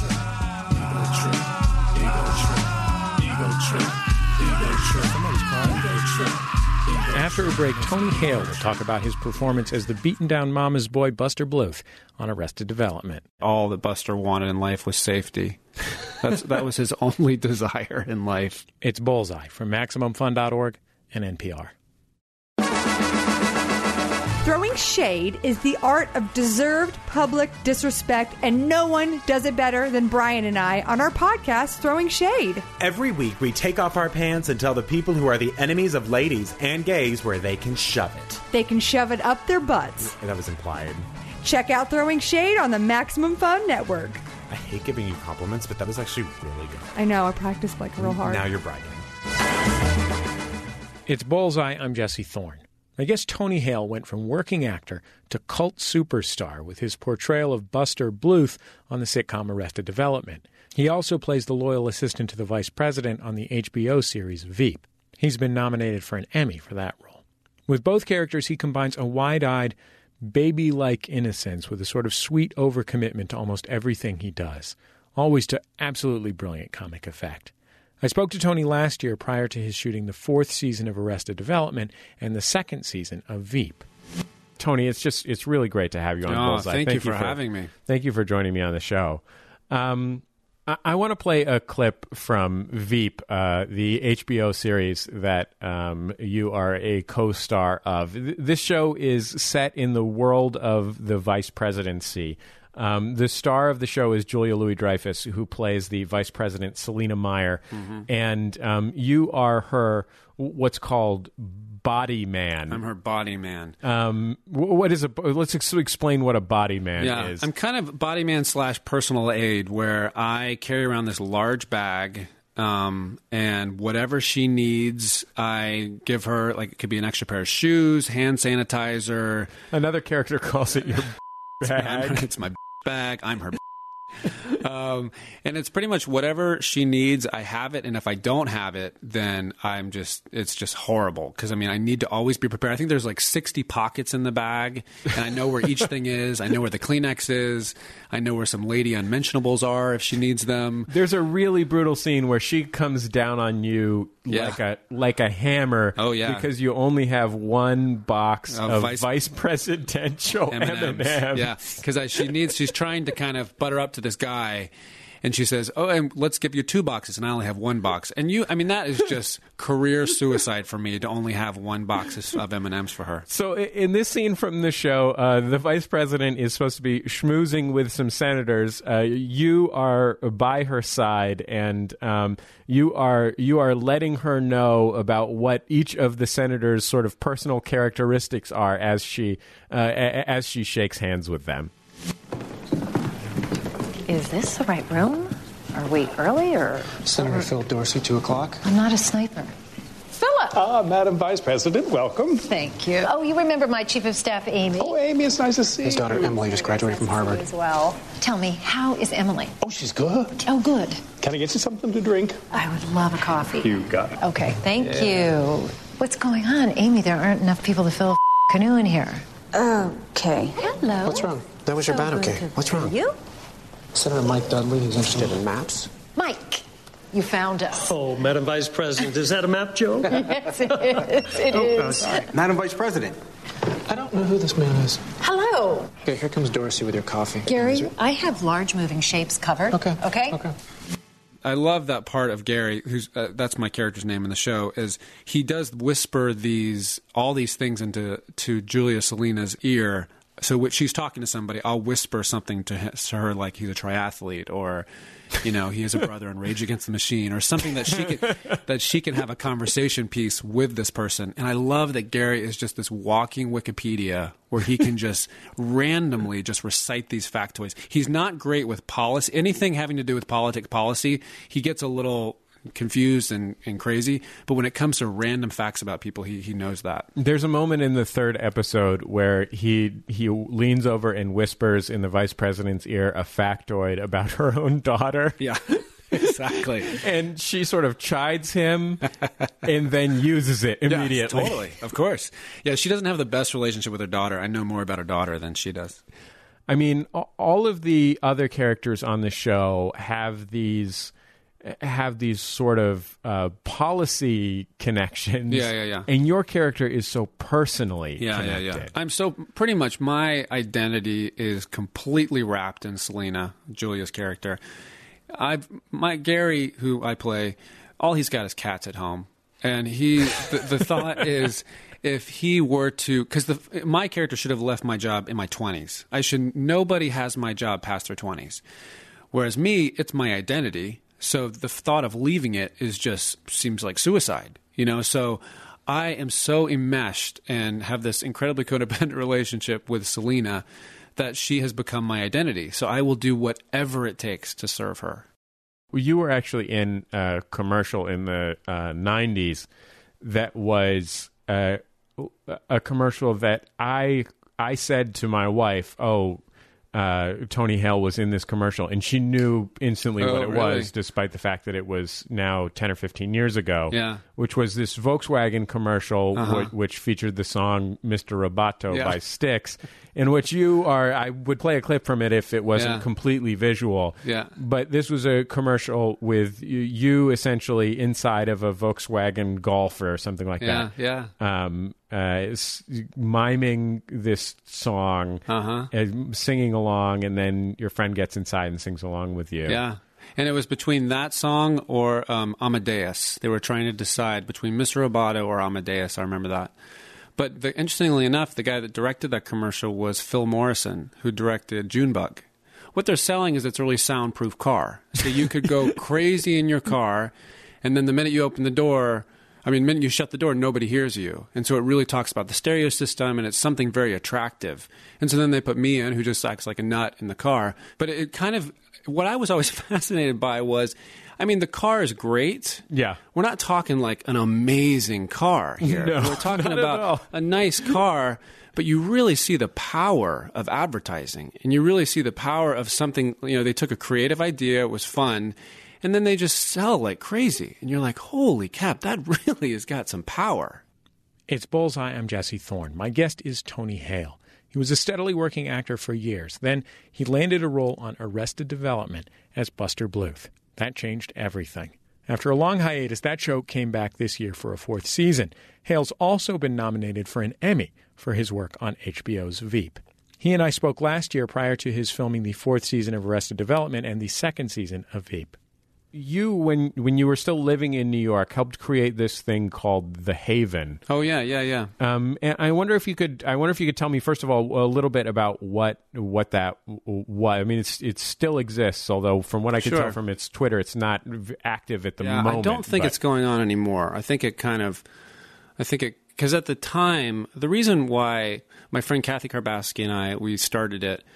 After a break, Tony Hale will talk about his performance as the beaten-down mama's boy Buster Bluth on Arrested Development. All that Buster wanted in life was safety. That was his only desire in life. It's Bullseye from MaximumFun.org and NPR. Throwing shade is the art of deserved public disrespect, and no one does it better than Brian and I on our podcast, Throwing Shade. Every week, we take off our pants and tell the people who are the enemies of ladies and gays where they can shove it. They can shove it up their butts. That was implied. Check out Throwing Shade on the Maximum Fun Network. I hate giving you compliments, but that was actually really good. I know, I practiced like real hard. Now you're bragging. It's Bullseye. I'm Jesse Thorne. I guess Tony Hale went from working actor to cult superstar with his portrayal of Buster Bluth on the sitcom Arrested Development. He also plays the loyal assistant to the vice president on the HBO series Veep. He's been nominated for an Emmy for that role. With both characters, he combines a wide-eyed, baby-like innocence with a sort of sweet overcommitment to almost everything he does, always to absolutely brilliant comic effect. I spoke to Tony last year prior to his shooting the 4th season of Arrested Development and the 2nd season of Veep. Tony, it's really great to have you on Bullseye. Thank you for having me. Thank you for joining me on the show. I want to play a clip from Veep, the HBO series that you are a co-star of. This show is set in the world of the vice presidency. The star of the show is Julia Louis-Dreyfus, who plays the vice president, Selina Meyer. Mm-hmm. And you are her, what's called body man. I'm her body man. What is let's explain what a body man is. I'm kind of body man / personal aide, where I carry around this large bag, and whatever she needs, I give her. Like, it could be an extra pair of shoes, hand sanitizer. Another character calls it your bag. It's my bag. I'm her. And it's pretty much whatever she needs, I have it, and if I don't have it, then it's just horrible, because I mean, I need to always be prepared. I think there's like 60 pockets in the bag, and I know where each thing is. I know where the Kleenex is. I know where some lady unmentionables are if she needs them. There's a really brutal scene where she comes down on you like a hammer. Oh yeah, because you only have one box of vice presidential M&Ms. Yeah, because she's trying to kind of butter up to this guy, and she says, "Oh, and let's give you 2 boxes," and I only have 1 box. And that is just career suicide for me to only have 1 box of M&Ms for her. So in this scene from the show, the vice president is supposed to be schmoozing with some senators. You are by her side, and you are letting her know about what each of the senators' sort of personal characteristics are as she shakes hands with them. Is this the right room? Are we early or? Senator Phil Dorsey, 2 o'clock. I'm not a sniper. Philip! Madam Vice President, welcome. Thank you. Oh, you remember my Chief of Staff, Amy? Oh, Amy, it's nice to see you. His daughter, Emily, just graduated from Harvard. As well. Tell me, how is Emily? Oh, she's good. Oh, good. Can I get you something to drink? I would love a coffee. You got it. Okay, thank you. What's going on? Amy, there aren't enough people to fill a canoe in here. Okay. Hello. What's wrong? That was your bat, okay. What's wrong? You? Senator Mike Dudley, who's interested in maps. Mike, you found us. Oh, Madam Vice President, is that a map joke? Yes, it is. It is. Sorry. Madam Vice President, I don't know who this man is. Hello. Okay, here comes Dorsey with your coffee. Gary, I have large moving shapes covered. Okay. I love that part of Gary, who's that's my character's name in the show, is he does whisper all these things into Julia Selina's ear. So when she's talking to somebody, I'll whisper something to her, like he's a triathlete, or he has a brother in Rage Against the Machine, or something that she can have a conversation piece with this person. And I love that Gary is just this walking Wikipedia where he can just randomly just recite these factoids. He's not great with policy, anything having to do with policy. He gets a little confused and crazy, but when it comes to random facts about people, he knows that. There's a moment in the 3rd episode where he leans over and whispers in the vice president's ear a factoid about her own daughter. Yeah, exactly. And she sort of chides him and then uses it immediately. Yeah, totally, of course. Yeah, she doesn't have the best relationship with her daughter. I know more about her daughter than she does. I mean, all of the other characters on the show have these sort of policy connections. Yeah. And your character is so personally connected. Yeah. I'm so pretty much my identity is completely wrapped in Selina, Julia's character. Gary, who I play, all he's got is cats at home, and the thought is, if he were to, because my character should have left my job in my 20s. Nobody has my job past their 20s, whereas me, it's my identity. So the thought of leaving it seems like suicide, So I am so enmeshed and have this incredibly codependent relationship with Selina that she has become my identity. So I will do whatever it takes to serve her. Well, you were actually in a commercial in the 90s that was a commercial that I said to my wife, Tony Hale was in this commercial, and she knew instantly what it was, despite the fact that it was now 10 or 15 years ago, which was this Volkswagen commercial, which featured the song Mr. Roboto by Styx, in which I would play a clip from it if it wasn't completely visual. Yeah. But this was a commercial with you essentially inside of a Volkswagen Golf or something like that. Miming this song, singing along, and then your friend gets inside and sings along with you. Yeah. And it was between that song or Amadeus. They were trying to decide between Mr. Roboto or Amadeus. I remember that. But interestingly enough, the guy that directed that commercial was Phil Morrison, who directed Junebug. What they're selling is its really soundproof car. So you could go crazy in your car, and then the minute you open the door... the minute you shut the door, nobody hears you. And so it really talks about the stereo system, and it's something very attractive. And so then they put me in, who just acts like a nut in the car. But it kind of, what I was always fascinated by was, the car is great. Yeah. We're not talking like an amazing car here. No, we're talking about a nice car, but you really see the power of advertising. And you really see the power of something, they took a creative idea, it was fun, and then they just sell like crazy. And you're like, holy cap, that really has got some power. It's Bullseye. I'm Jesse Thorne. My guest is Tony Hale. He was a steadily working actor for years. Then he landed a role on Arrested Development as Buster Bluth. That changed everything. After a long hiatus, that show came back this year for a fourth season. Hale's also been nominated for an Emmy for his work on HBO's Veep. He and I spoke last year prior to his filming the fourth season of Arrested Development and the second season of Veep. You, when you were still living in New York, helped create this thing called The Haven. Oh yeah. And I wonder if you could tell me first of all a little bit about what that was. It still exists, although from what I could tell from its Twitter, it's not active at the moment. I don't think it's going on anymore. I think because at the time, the reason why my friend Kathy Karbowski and we started it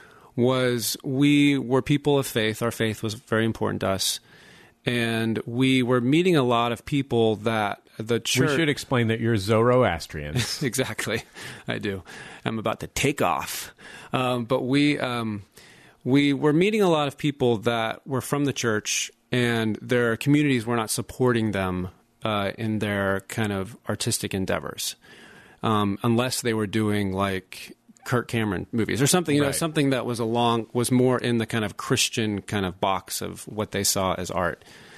was we were people of faith. Our faith was very important to us. And we were meeting a lot of people that the church... We should explain that you're Zoroastrians. Exactly. I do. I'm about to take off. But we were meeting a lot of people that were from the church, and their communities were not supporting them in their kind of artistic endeavors, unless they were doing like Kirk Cameron movies or something, something that was more in the kind of Christian kind of box of what they saw as art.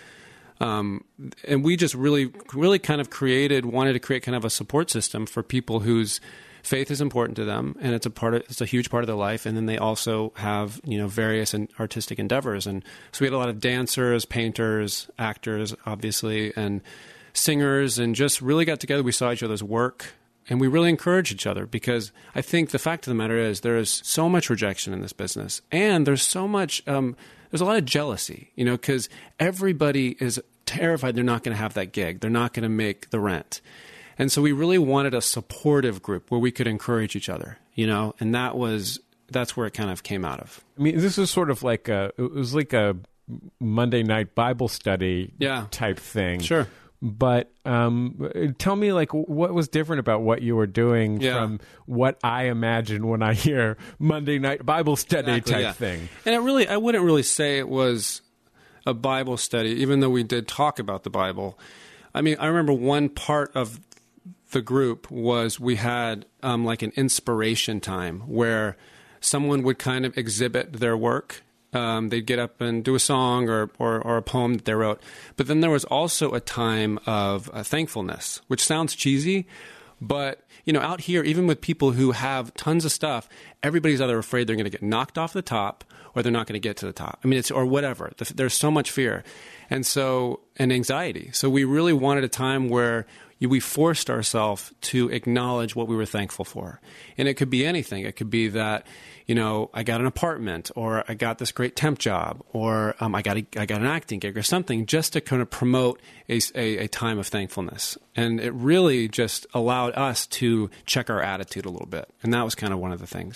And we just really kind of wanted to create kind of a support system for people whose faith is important to them, and it's a huge part of their life. And then they also have, various artistic endeavors. And so we had a lot of dancers, painters, actors, obviously, and singers, and just really got together. We saw each other's work. And we really encourage each other, because I think the fact of the matter is there is so much rejection in this business. And there's so much, there's a lot of jealousy, because everybody is terrified they're not going to have that gig. They're not going to make the rent. And so we really wanted a supportive group where we could encourage each other, and that's where it kind of came out of. This is sort of like it was like a Monday night Bible study type thing. Sure. But tell me, what was different about what you were doing from what I imagine when I hear Monday night Bible study type thing? And I wouldn't really say it was a Bible study, even though we did talk about the Bible. I remember one part of the group was we had like an inspiration time where someone would kind of exhibit their work. They'd get up and do a song or a poem that they wrote. But then there was also a time of thankfulness, which sounds cheesy, but out here, even with people who have tons of stuff, everybody's either afraid they're going to get knocked off the top or they're not going to get to the top. Or whatever. There's so much fear and anxiety. So we really wanted a time where we forced ourselves to acknowledge what we were thankful for. And it could be anything. It could be that, I got an apartment, or I got this great temp job, or I got an acting gig or something, just to kind of promote a time of thankfulness. And it really just allowed us to check our attitude a little bit. And that was kind of one of the things.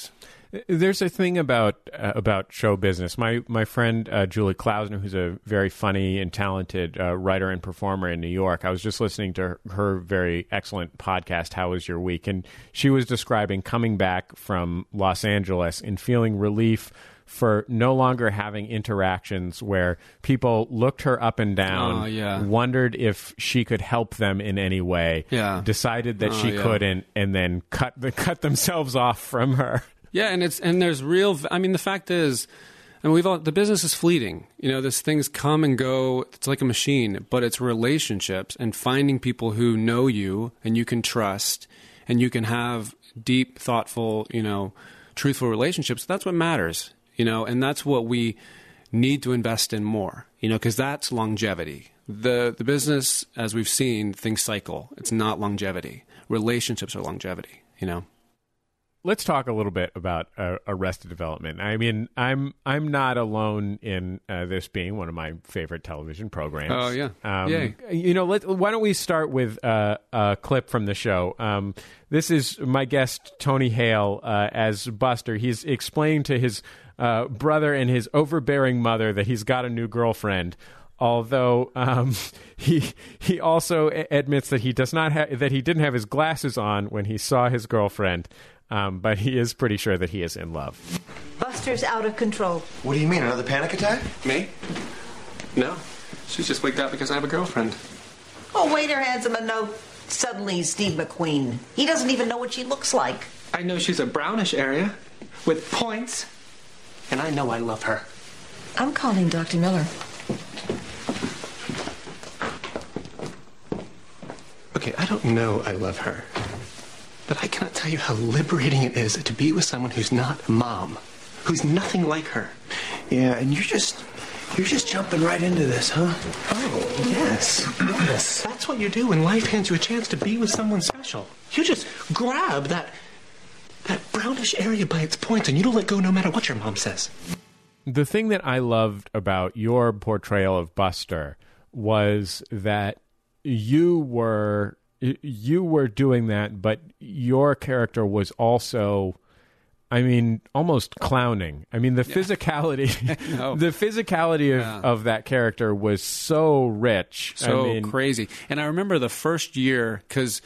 There's a thing about show business. My friend Julie Klausner, who's a very funny and talented writer and performer in New York, I was just listening to her very excellent podcast, How Was Your Week? And she was describing coming back from Los Angeles and feeling relief for no longer having interactions where people looked her up and down, wondered if she could help them in any way, decided that she couldn't, and then cut themselves off from her. Yeah, and there's real. I mean, the fact is, the business is fleeting. You know, these things come and go. It's like a machine, but it's relationships and finding people who know you and you can trust, and you can have deep, thoughtful, truthful relationships. That's what matters. And that's what we need to invest in more, because that's longevity. The business, as we've seen, things cycle. It's not longevity. Relationships are longevity, Let's talk a little bit about Arrested Development. I mean, I'm not alone in this being one of my favorite television programs. Oh, yeah. Yay. Why don't we start with a clip from the show? This is my guest, Tony Hale, as Buster. He's explaining to his brother and his overbearing mother that he's got a new girlfriend. Although he also admits that he didn't have his glasses on when he saw his girlfriend. But he is pretty sure that he is in love. Buster's out of control. What do you mean, another panic attack? Me? No. She's just wigged out because I have a girlfriend. Oh, waiter hands him a note. Suddenly he's Steve McQueen. He doesn't even know what she looks like. I know she's a brownish area with points, and I know I love her. I'm calling Dr. Miller. Okay, I don't know I love her. But I cannot tell you how liberating it is to be with someone who's not Mom, who's nothing like her. Yeah, and you're just jumping right into this, huh? Oh, yes. Yes. That's what you do when life hands you a chance to be with someone special. You just grab that brownish area by its points, and you don't let go no matter what your mom says. The thing that I loved about your portrayal of Buster was that you were doing that, but your character was also, almost clowning. The physicality, the physicality of that character was so rich, crazy. And I remember the first year because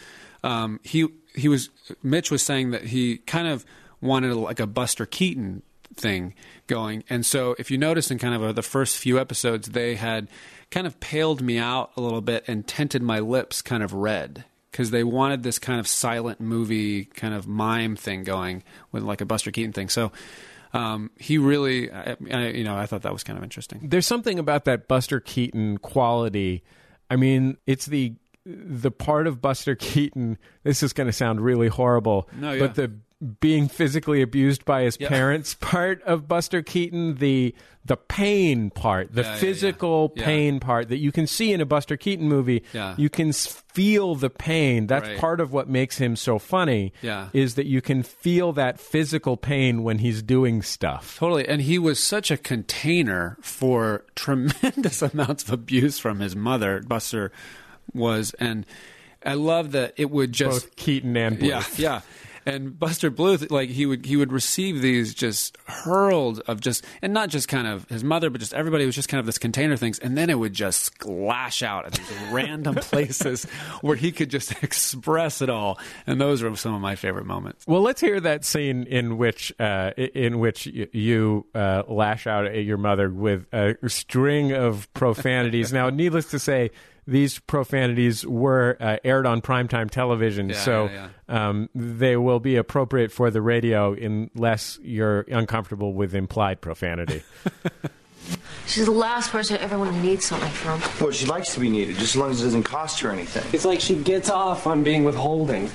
Mitch was saying that he kind of wanted like a Buster Keaton thing going, and so if you notice in kind of the first few episodes, they had kind of paled me out a little bit and tinted my lips kind of red because they wanted this kind of silent movie kind of mime thing going with like a Buster Keaton thing. So he really, I thought that was kind of interesting. There's something about that Buster Keaton quality. It's the part of Buster Keaton, this is going to sound really horrible, but the being physically abused by his parents part of Buster Keaton, the pain part, the physical pain part that you can see in a Buster Keaton movie. You can feel the pain. That's part of what makes him so funny, is that you can feel that physical pain when he's doing stuff. Totally. And he was such a container for tremendous amounts of abuse from his mother, Buster was. And I love that it would just... Both Keaton and Bluth. Yeah. And Buster Bluth, like he would receive these just hurled of just, and not just kind of his mother, but just everybody was just kind of this container things, and then it would just splash out at these random places where he could just express it all, and those were some of my favorite moments. Well, let's hear that scene in which you lash out at your mother with a string of profanities. Now, needless to say, these profanities were aired on primetime television, they will be appropriate for the radio unless you're uncomfortable with implied profanity. She's the last person I ever want to need something from. Well, she likes to be needed, just as long as it doesn't cost her anything. It's like she gets off on being withholding.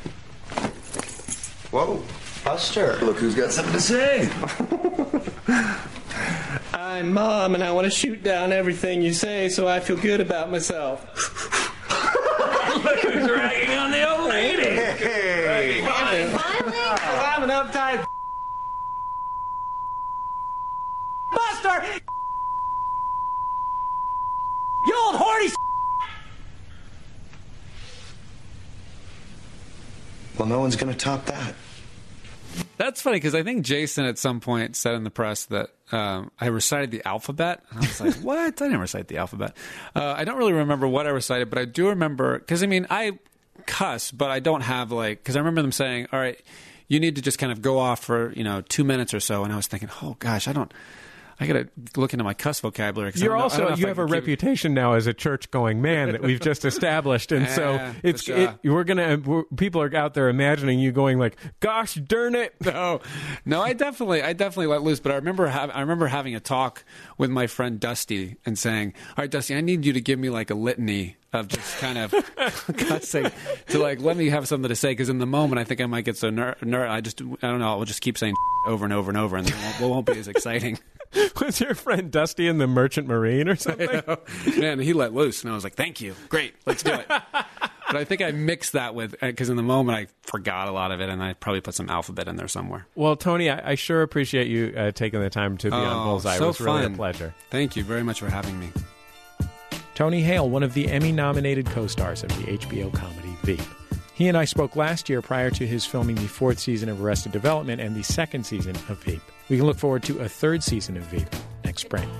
Whoa, Buster. Look who's got something to say. I'm Mom, and I want to shoot down everything you say so I feel good about myself. Look who's ragging on the old lady. Hey. Finally? I'm an uptight... Buster! You old horny... Well, no one's going to top that. That's funny because I think Jason at some point said in the press that I recited the alphabet. And I was like, what? I didn't recite the alphabet. I don't really remember what I recited, but I do remember, because I cuss, but I don't have because I remember them saying, all right, you need to just kind of go off for 2 minutes or so. And I was thinking, oh gosh, I got to look into my cuss vocabulary. You have a reputation now as a church-going man that we've just established, and so people are out there imagining you going like, "Gosh darn it!" No, I definitely let loose. But I remember having a talk with my friend Dusty and saying, "All right, Dusty, I need you to give me like a litany of just kind of cussing to let me have something to say, because in the moment I think I might get so I don't know. I'll just keep saying over and over and over, and then it won't be as exciting." Was your friend Dusty in the Merchant Marine or something? Man, he let loose, and I was like, thank you. Great, let's do it. But I think I mixed that because in the moment I forgot a lot of it, and I probably put some alphabet in there somewhere. Well, Tony, I sure appreciate you taking the time to be on Bullseye. So it was really fun. a pleasure. Thank you very much for having me. Tony Hale, one of the Emmy-nominated co-stars of the HBO comedy Veep. He and I spoke last year prior to his filming the 4th season of Arrested Development and the 2nd season of Veep. We can look forward to a 3rd season of Veep next spring.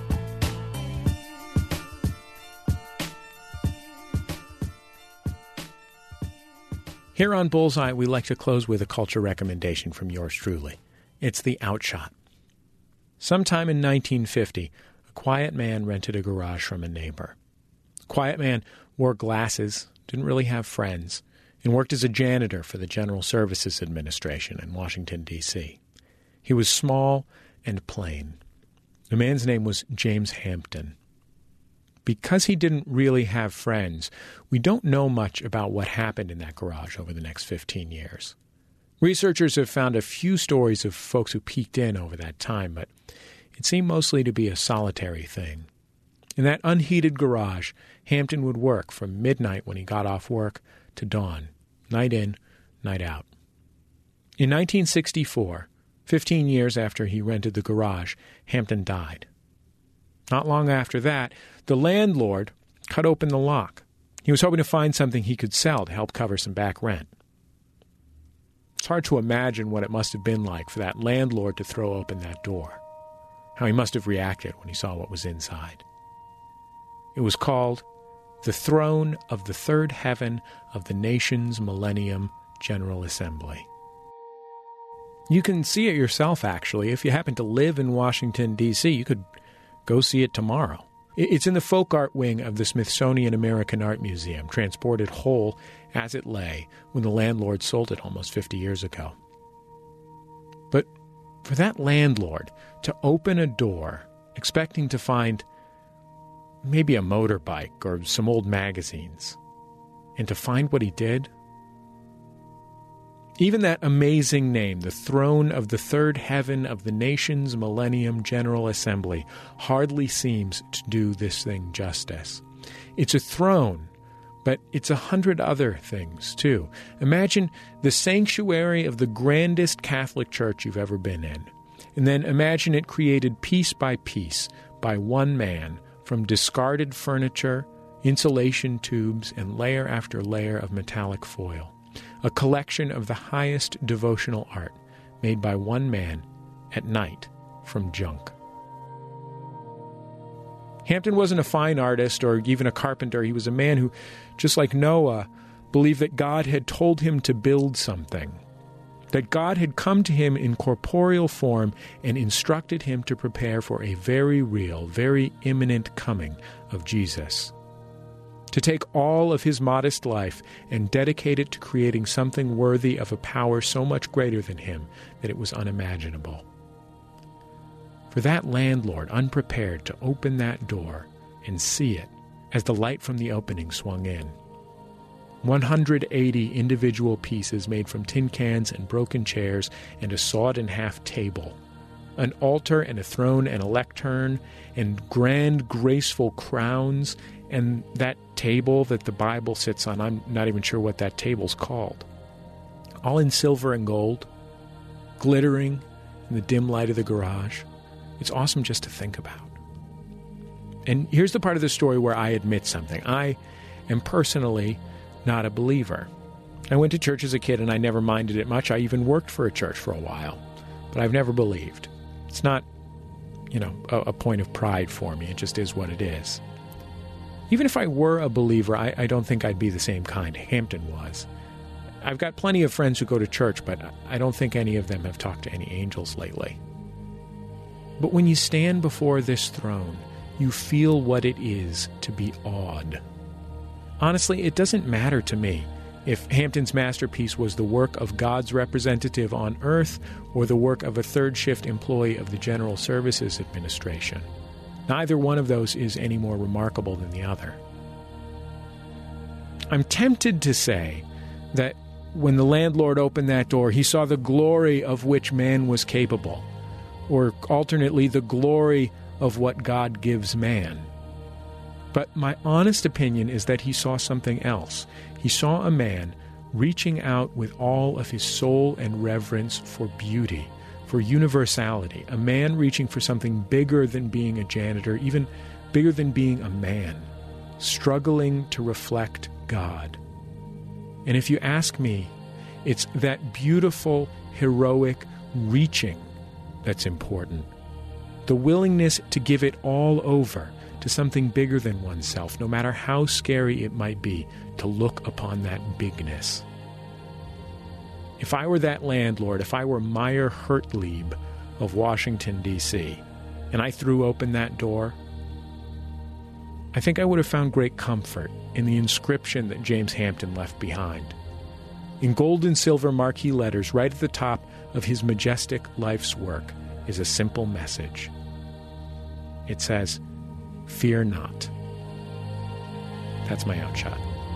Here on Bullseye, we like to close with a culture recommendation from yours truly. It's The Outshot. Sometime in 1950, a quiet man rented a garage from a neighbor. The quiet man wore glasses, didn't really have friends, and worked as a janitor for the General Services Administration in Washington, D.C. He was small and plain. The man's name was James Hampton. Because he didn't really have friends, we don't know much about what happened in that garage over the next 15 years. Researchers have found a few stories of folks who peeked in over that time, but it seemed mostly to be a solitary thing. In that unheated garage, Hampton would work from midnight when he got off work to dawn, night in, night out. In 1964, 15 years after he rented the garage, Hampton died. Not long after that, the landlord cut open the lock. He was hoping to find something he could sell to help cover some back rent. It's hard to imagine what it must have been like for that landlord to throw open that door, how he must have reacted when he saw what was inside. It was called The Throne of the Third Heaven of the Nation's Millennium General Assembly. You can see it yourself, actually. If you happen to live in Washington, D.C., you could go see it tomorrow. It's in the folk art wing of the Smithsonian American Art Museum, transported whole as it lay when the landlord sold it almost 50 years ago. But for that landlord to open a door expecting to find maybe a motorbike or some old magazines, and to find what he did, even that amazing name, the Throne of the Third Heaven of the Nation's Millennium General Assembly, hardly seems to do this thing justice. It's a throne, but it's 100 other things, too. Imagine the sanctuary of the grandest Catholic church you've ever been in, and then imagine it created piece by piece by one man from discarded furniture, insulation tubes, and layer after layer of metallic foil. A collection of the highest devotional art made by one man at night from junk. Hampton wasn't a fine artist or even a carpenter. He was a man who, just like Noah, believed that God had told him to build something, that God had come to him in corporeal form and instructed him to prepare for a very real, very imminent coming of Jesus. To take all of his modest life and dedicate it to creating something worthy of a power so much greater than him that it was unimaginable. For that landlord, unprepared to open that door and see it as the light from the opening swung in. 180 individual pieces made from tin cans and broken chairs and a sawed-in-half table. An altar and a throne and a lectern and grand, graceful crowns, and that table that the Bible sits on. I'm not even sure what that table's called. All in silver and gold, glittering in the dim light of the garage. It's awesome just to think about. And here's the part of the story where I admit something. I am personally not a believer. I went to church as a kid and I never minded it much. I even worked for a church for a while. but I've never believed. It's not, a point of pride for me. It just is what it is. Even if I were a believer, I don't think I'd be the same kind Hampton was. I've got plenty of friends who go to church, but I don't think any of them have talked to any angels lately. But when you stand before this throne, you feel what it is to be awed. Honestly, it doesn't matter to me if Hampton's masterpiece was the work of God's representative on earth or the work of a third-shift employee of the General Services Administration. Neither one of those is any more remarkable than the other. I'm tempted to say that when the landlord opened that door, he saw the glory of which man was capable, or alternately, the glory of what God gives man. But my honest opinion is that he saw something else. He saw a man reaching out with all of his soul and reverence for beauty, for universality, a man reaching for something bigger than being a janitor, even bigger than being a man, struggling to reflect God. And if you ask me, it's that beautiful, heroic reaching that's important. The willingness to give it all over to something bigger than oneself, no matter how scary it might be, to look upon that bigness. If I were that landlord, if I were Meyer Hertlieb of Washington, D.C., and I threw open that door, I think I would have found great comfort in the inscription that James Hampton left behind. In gold and silver marquee letters right at the top of his majestic life's work is a simple message. It says, "Fear not." That's my outshot.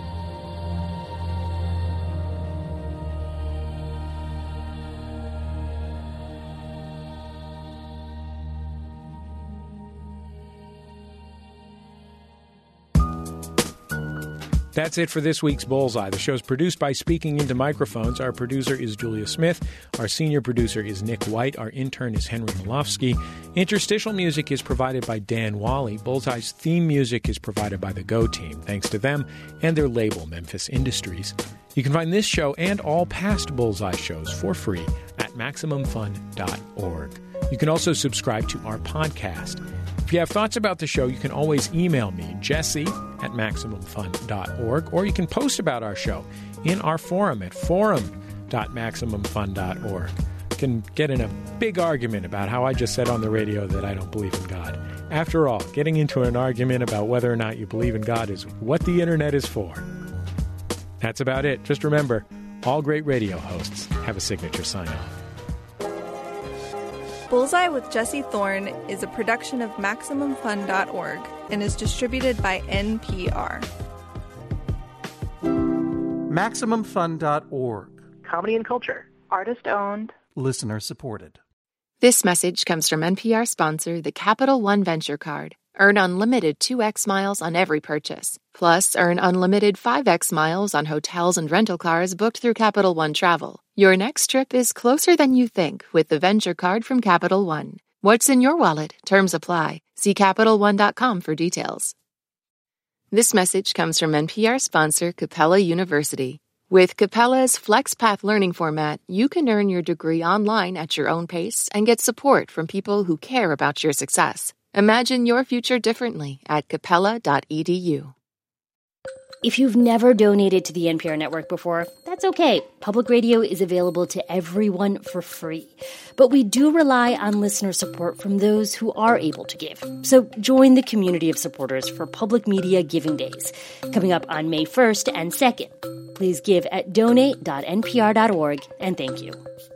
That's it for this week's Bullseye. The show's produced by Speaking Into Microphones. Our producer is Julia Smith. Our senior producer is Nick White. Our intern is Henry Malofsky. Interstitial music is provided by Dan Wally. Bullseye's theme music is provided by the Go Team. Thanks to them and their label, Memphis Industries. You can find this show and all past Bullseye shows for free at MaximumFun.org. You can also subscribe to our podcast. If you have thoughts about the show, you can always email me, jesse@MaximumFun.org, or you can post about our show in our forum at forum.MaximumFun.org. You can get in a big argument about how I just said on the radio that I don't believe in God. After all, getting into an argument about whether or not you believe in God is what the internet is for. That's about it. Just remember, all great radio hosts have a signature sign-off. Bullseye with Jesse Thorne is a production of MaximumFun.org and is distributed by NPR. MaximumFun.org. Comedy and culture. Artist-owned. Listener-supported. This message comes from NPR sponsor, the Capital One Venture Card. Earn unlimited 2x miles on every purchase. Plus, earn unlimited 5x miles on hotels and rental cars booked through Capital One Travel. Your next trip is closer than you think with the Venture Card from Capital One. What's in your wallet? Terms apply. See CapitalOne.com for details. This message comes from NPR sponsor, Capella University. With Capella's FlexPath learning format, you can earn your degree online at your own pace and get support from people who care about your success. Imagine your future differently at capella.edu. If you've never donated to the NPR network before, that's okay. Public radio is available to everyone for free. But we do rely on listener support from those who are able to give. So join the community of supporters for Public Media Giving Days, coming up on May 1st and 2nd. Please give at donate.npr.org, and thank you.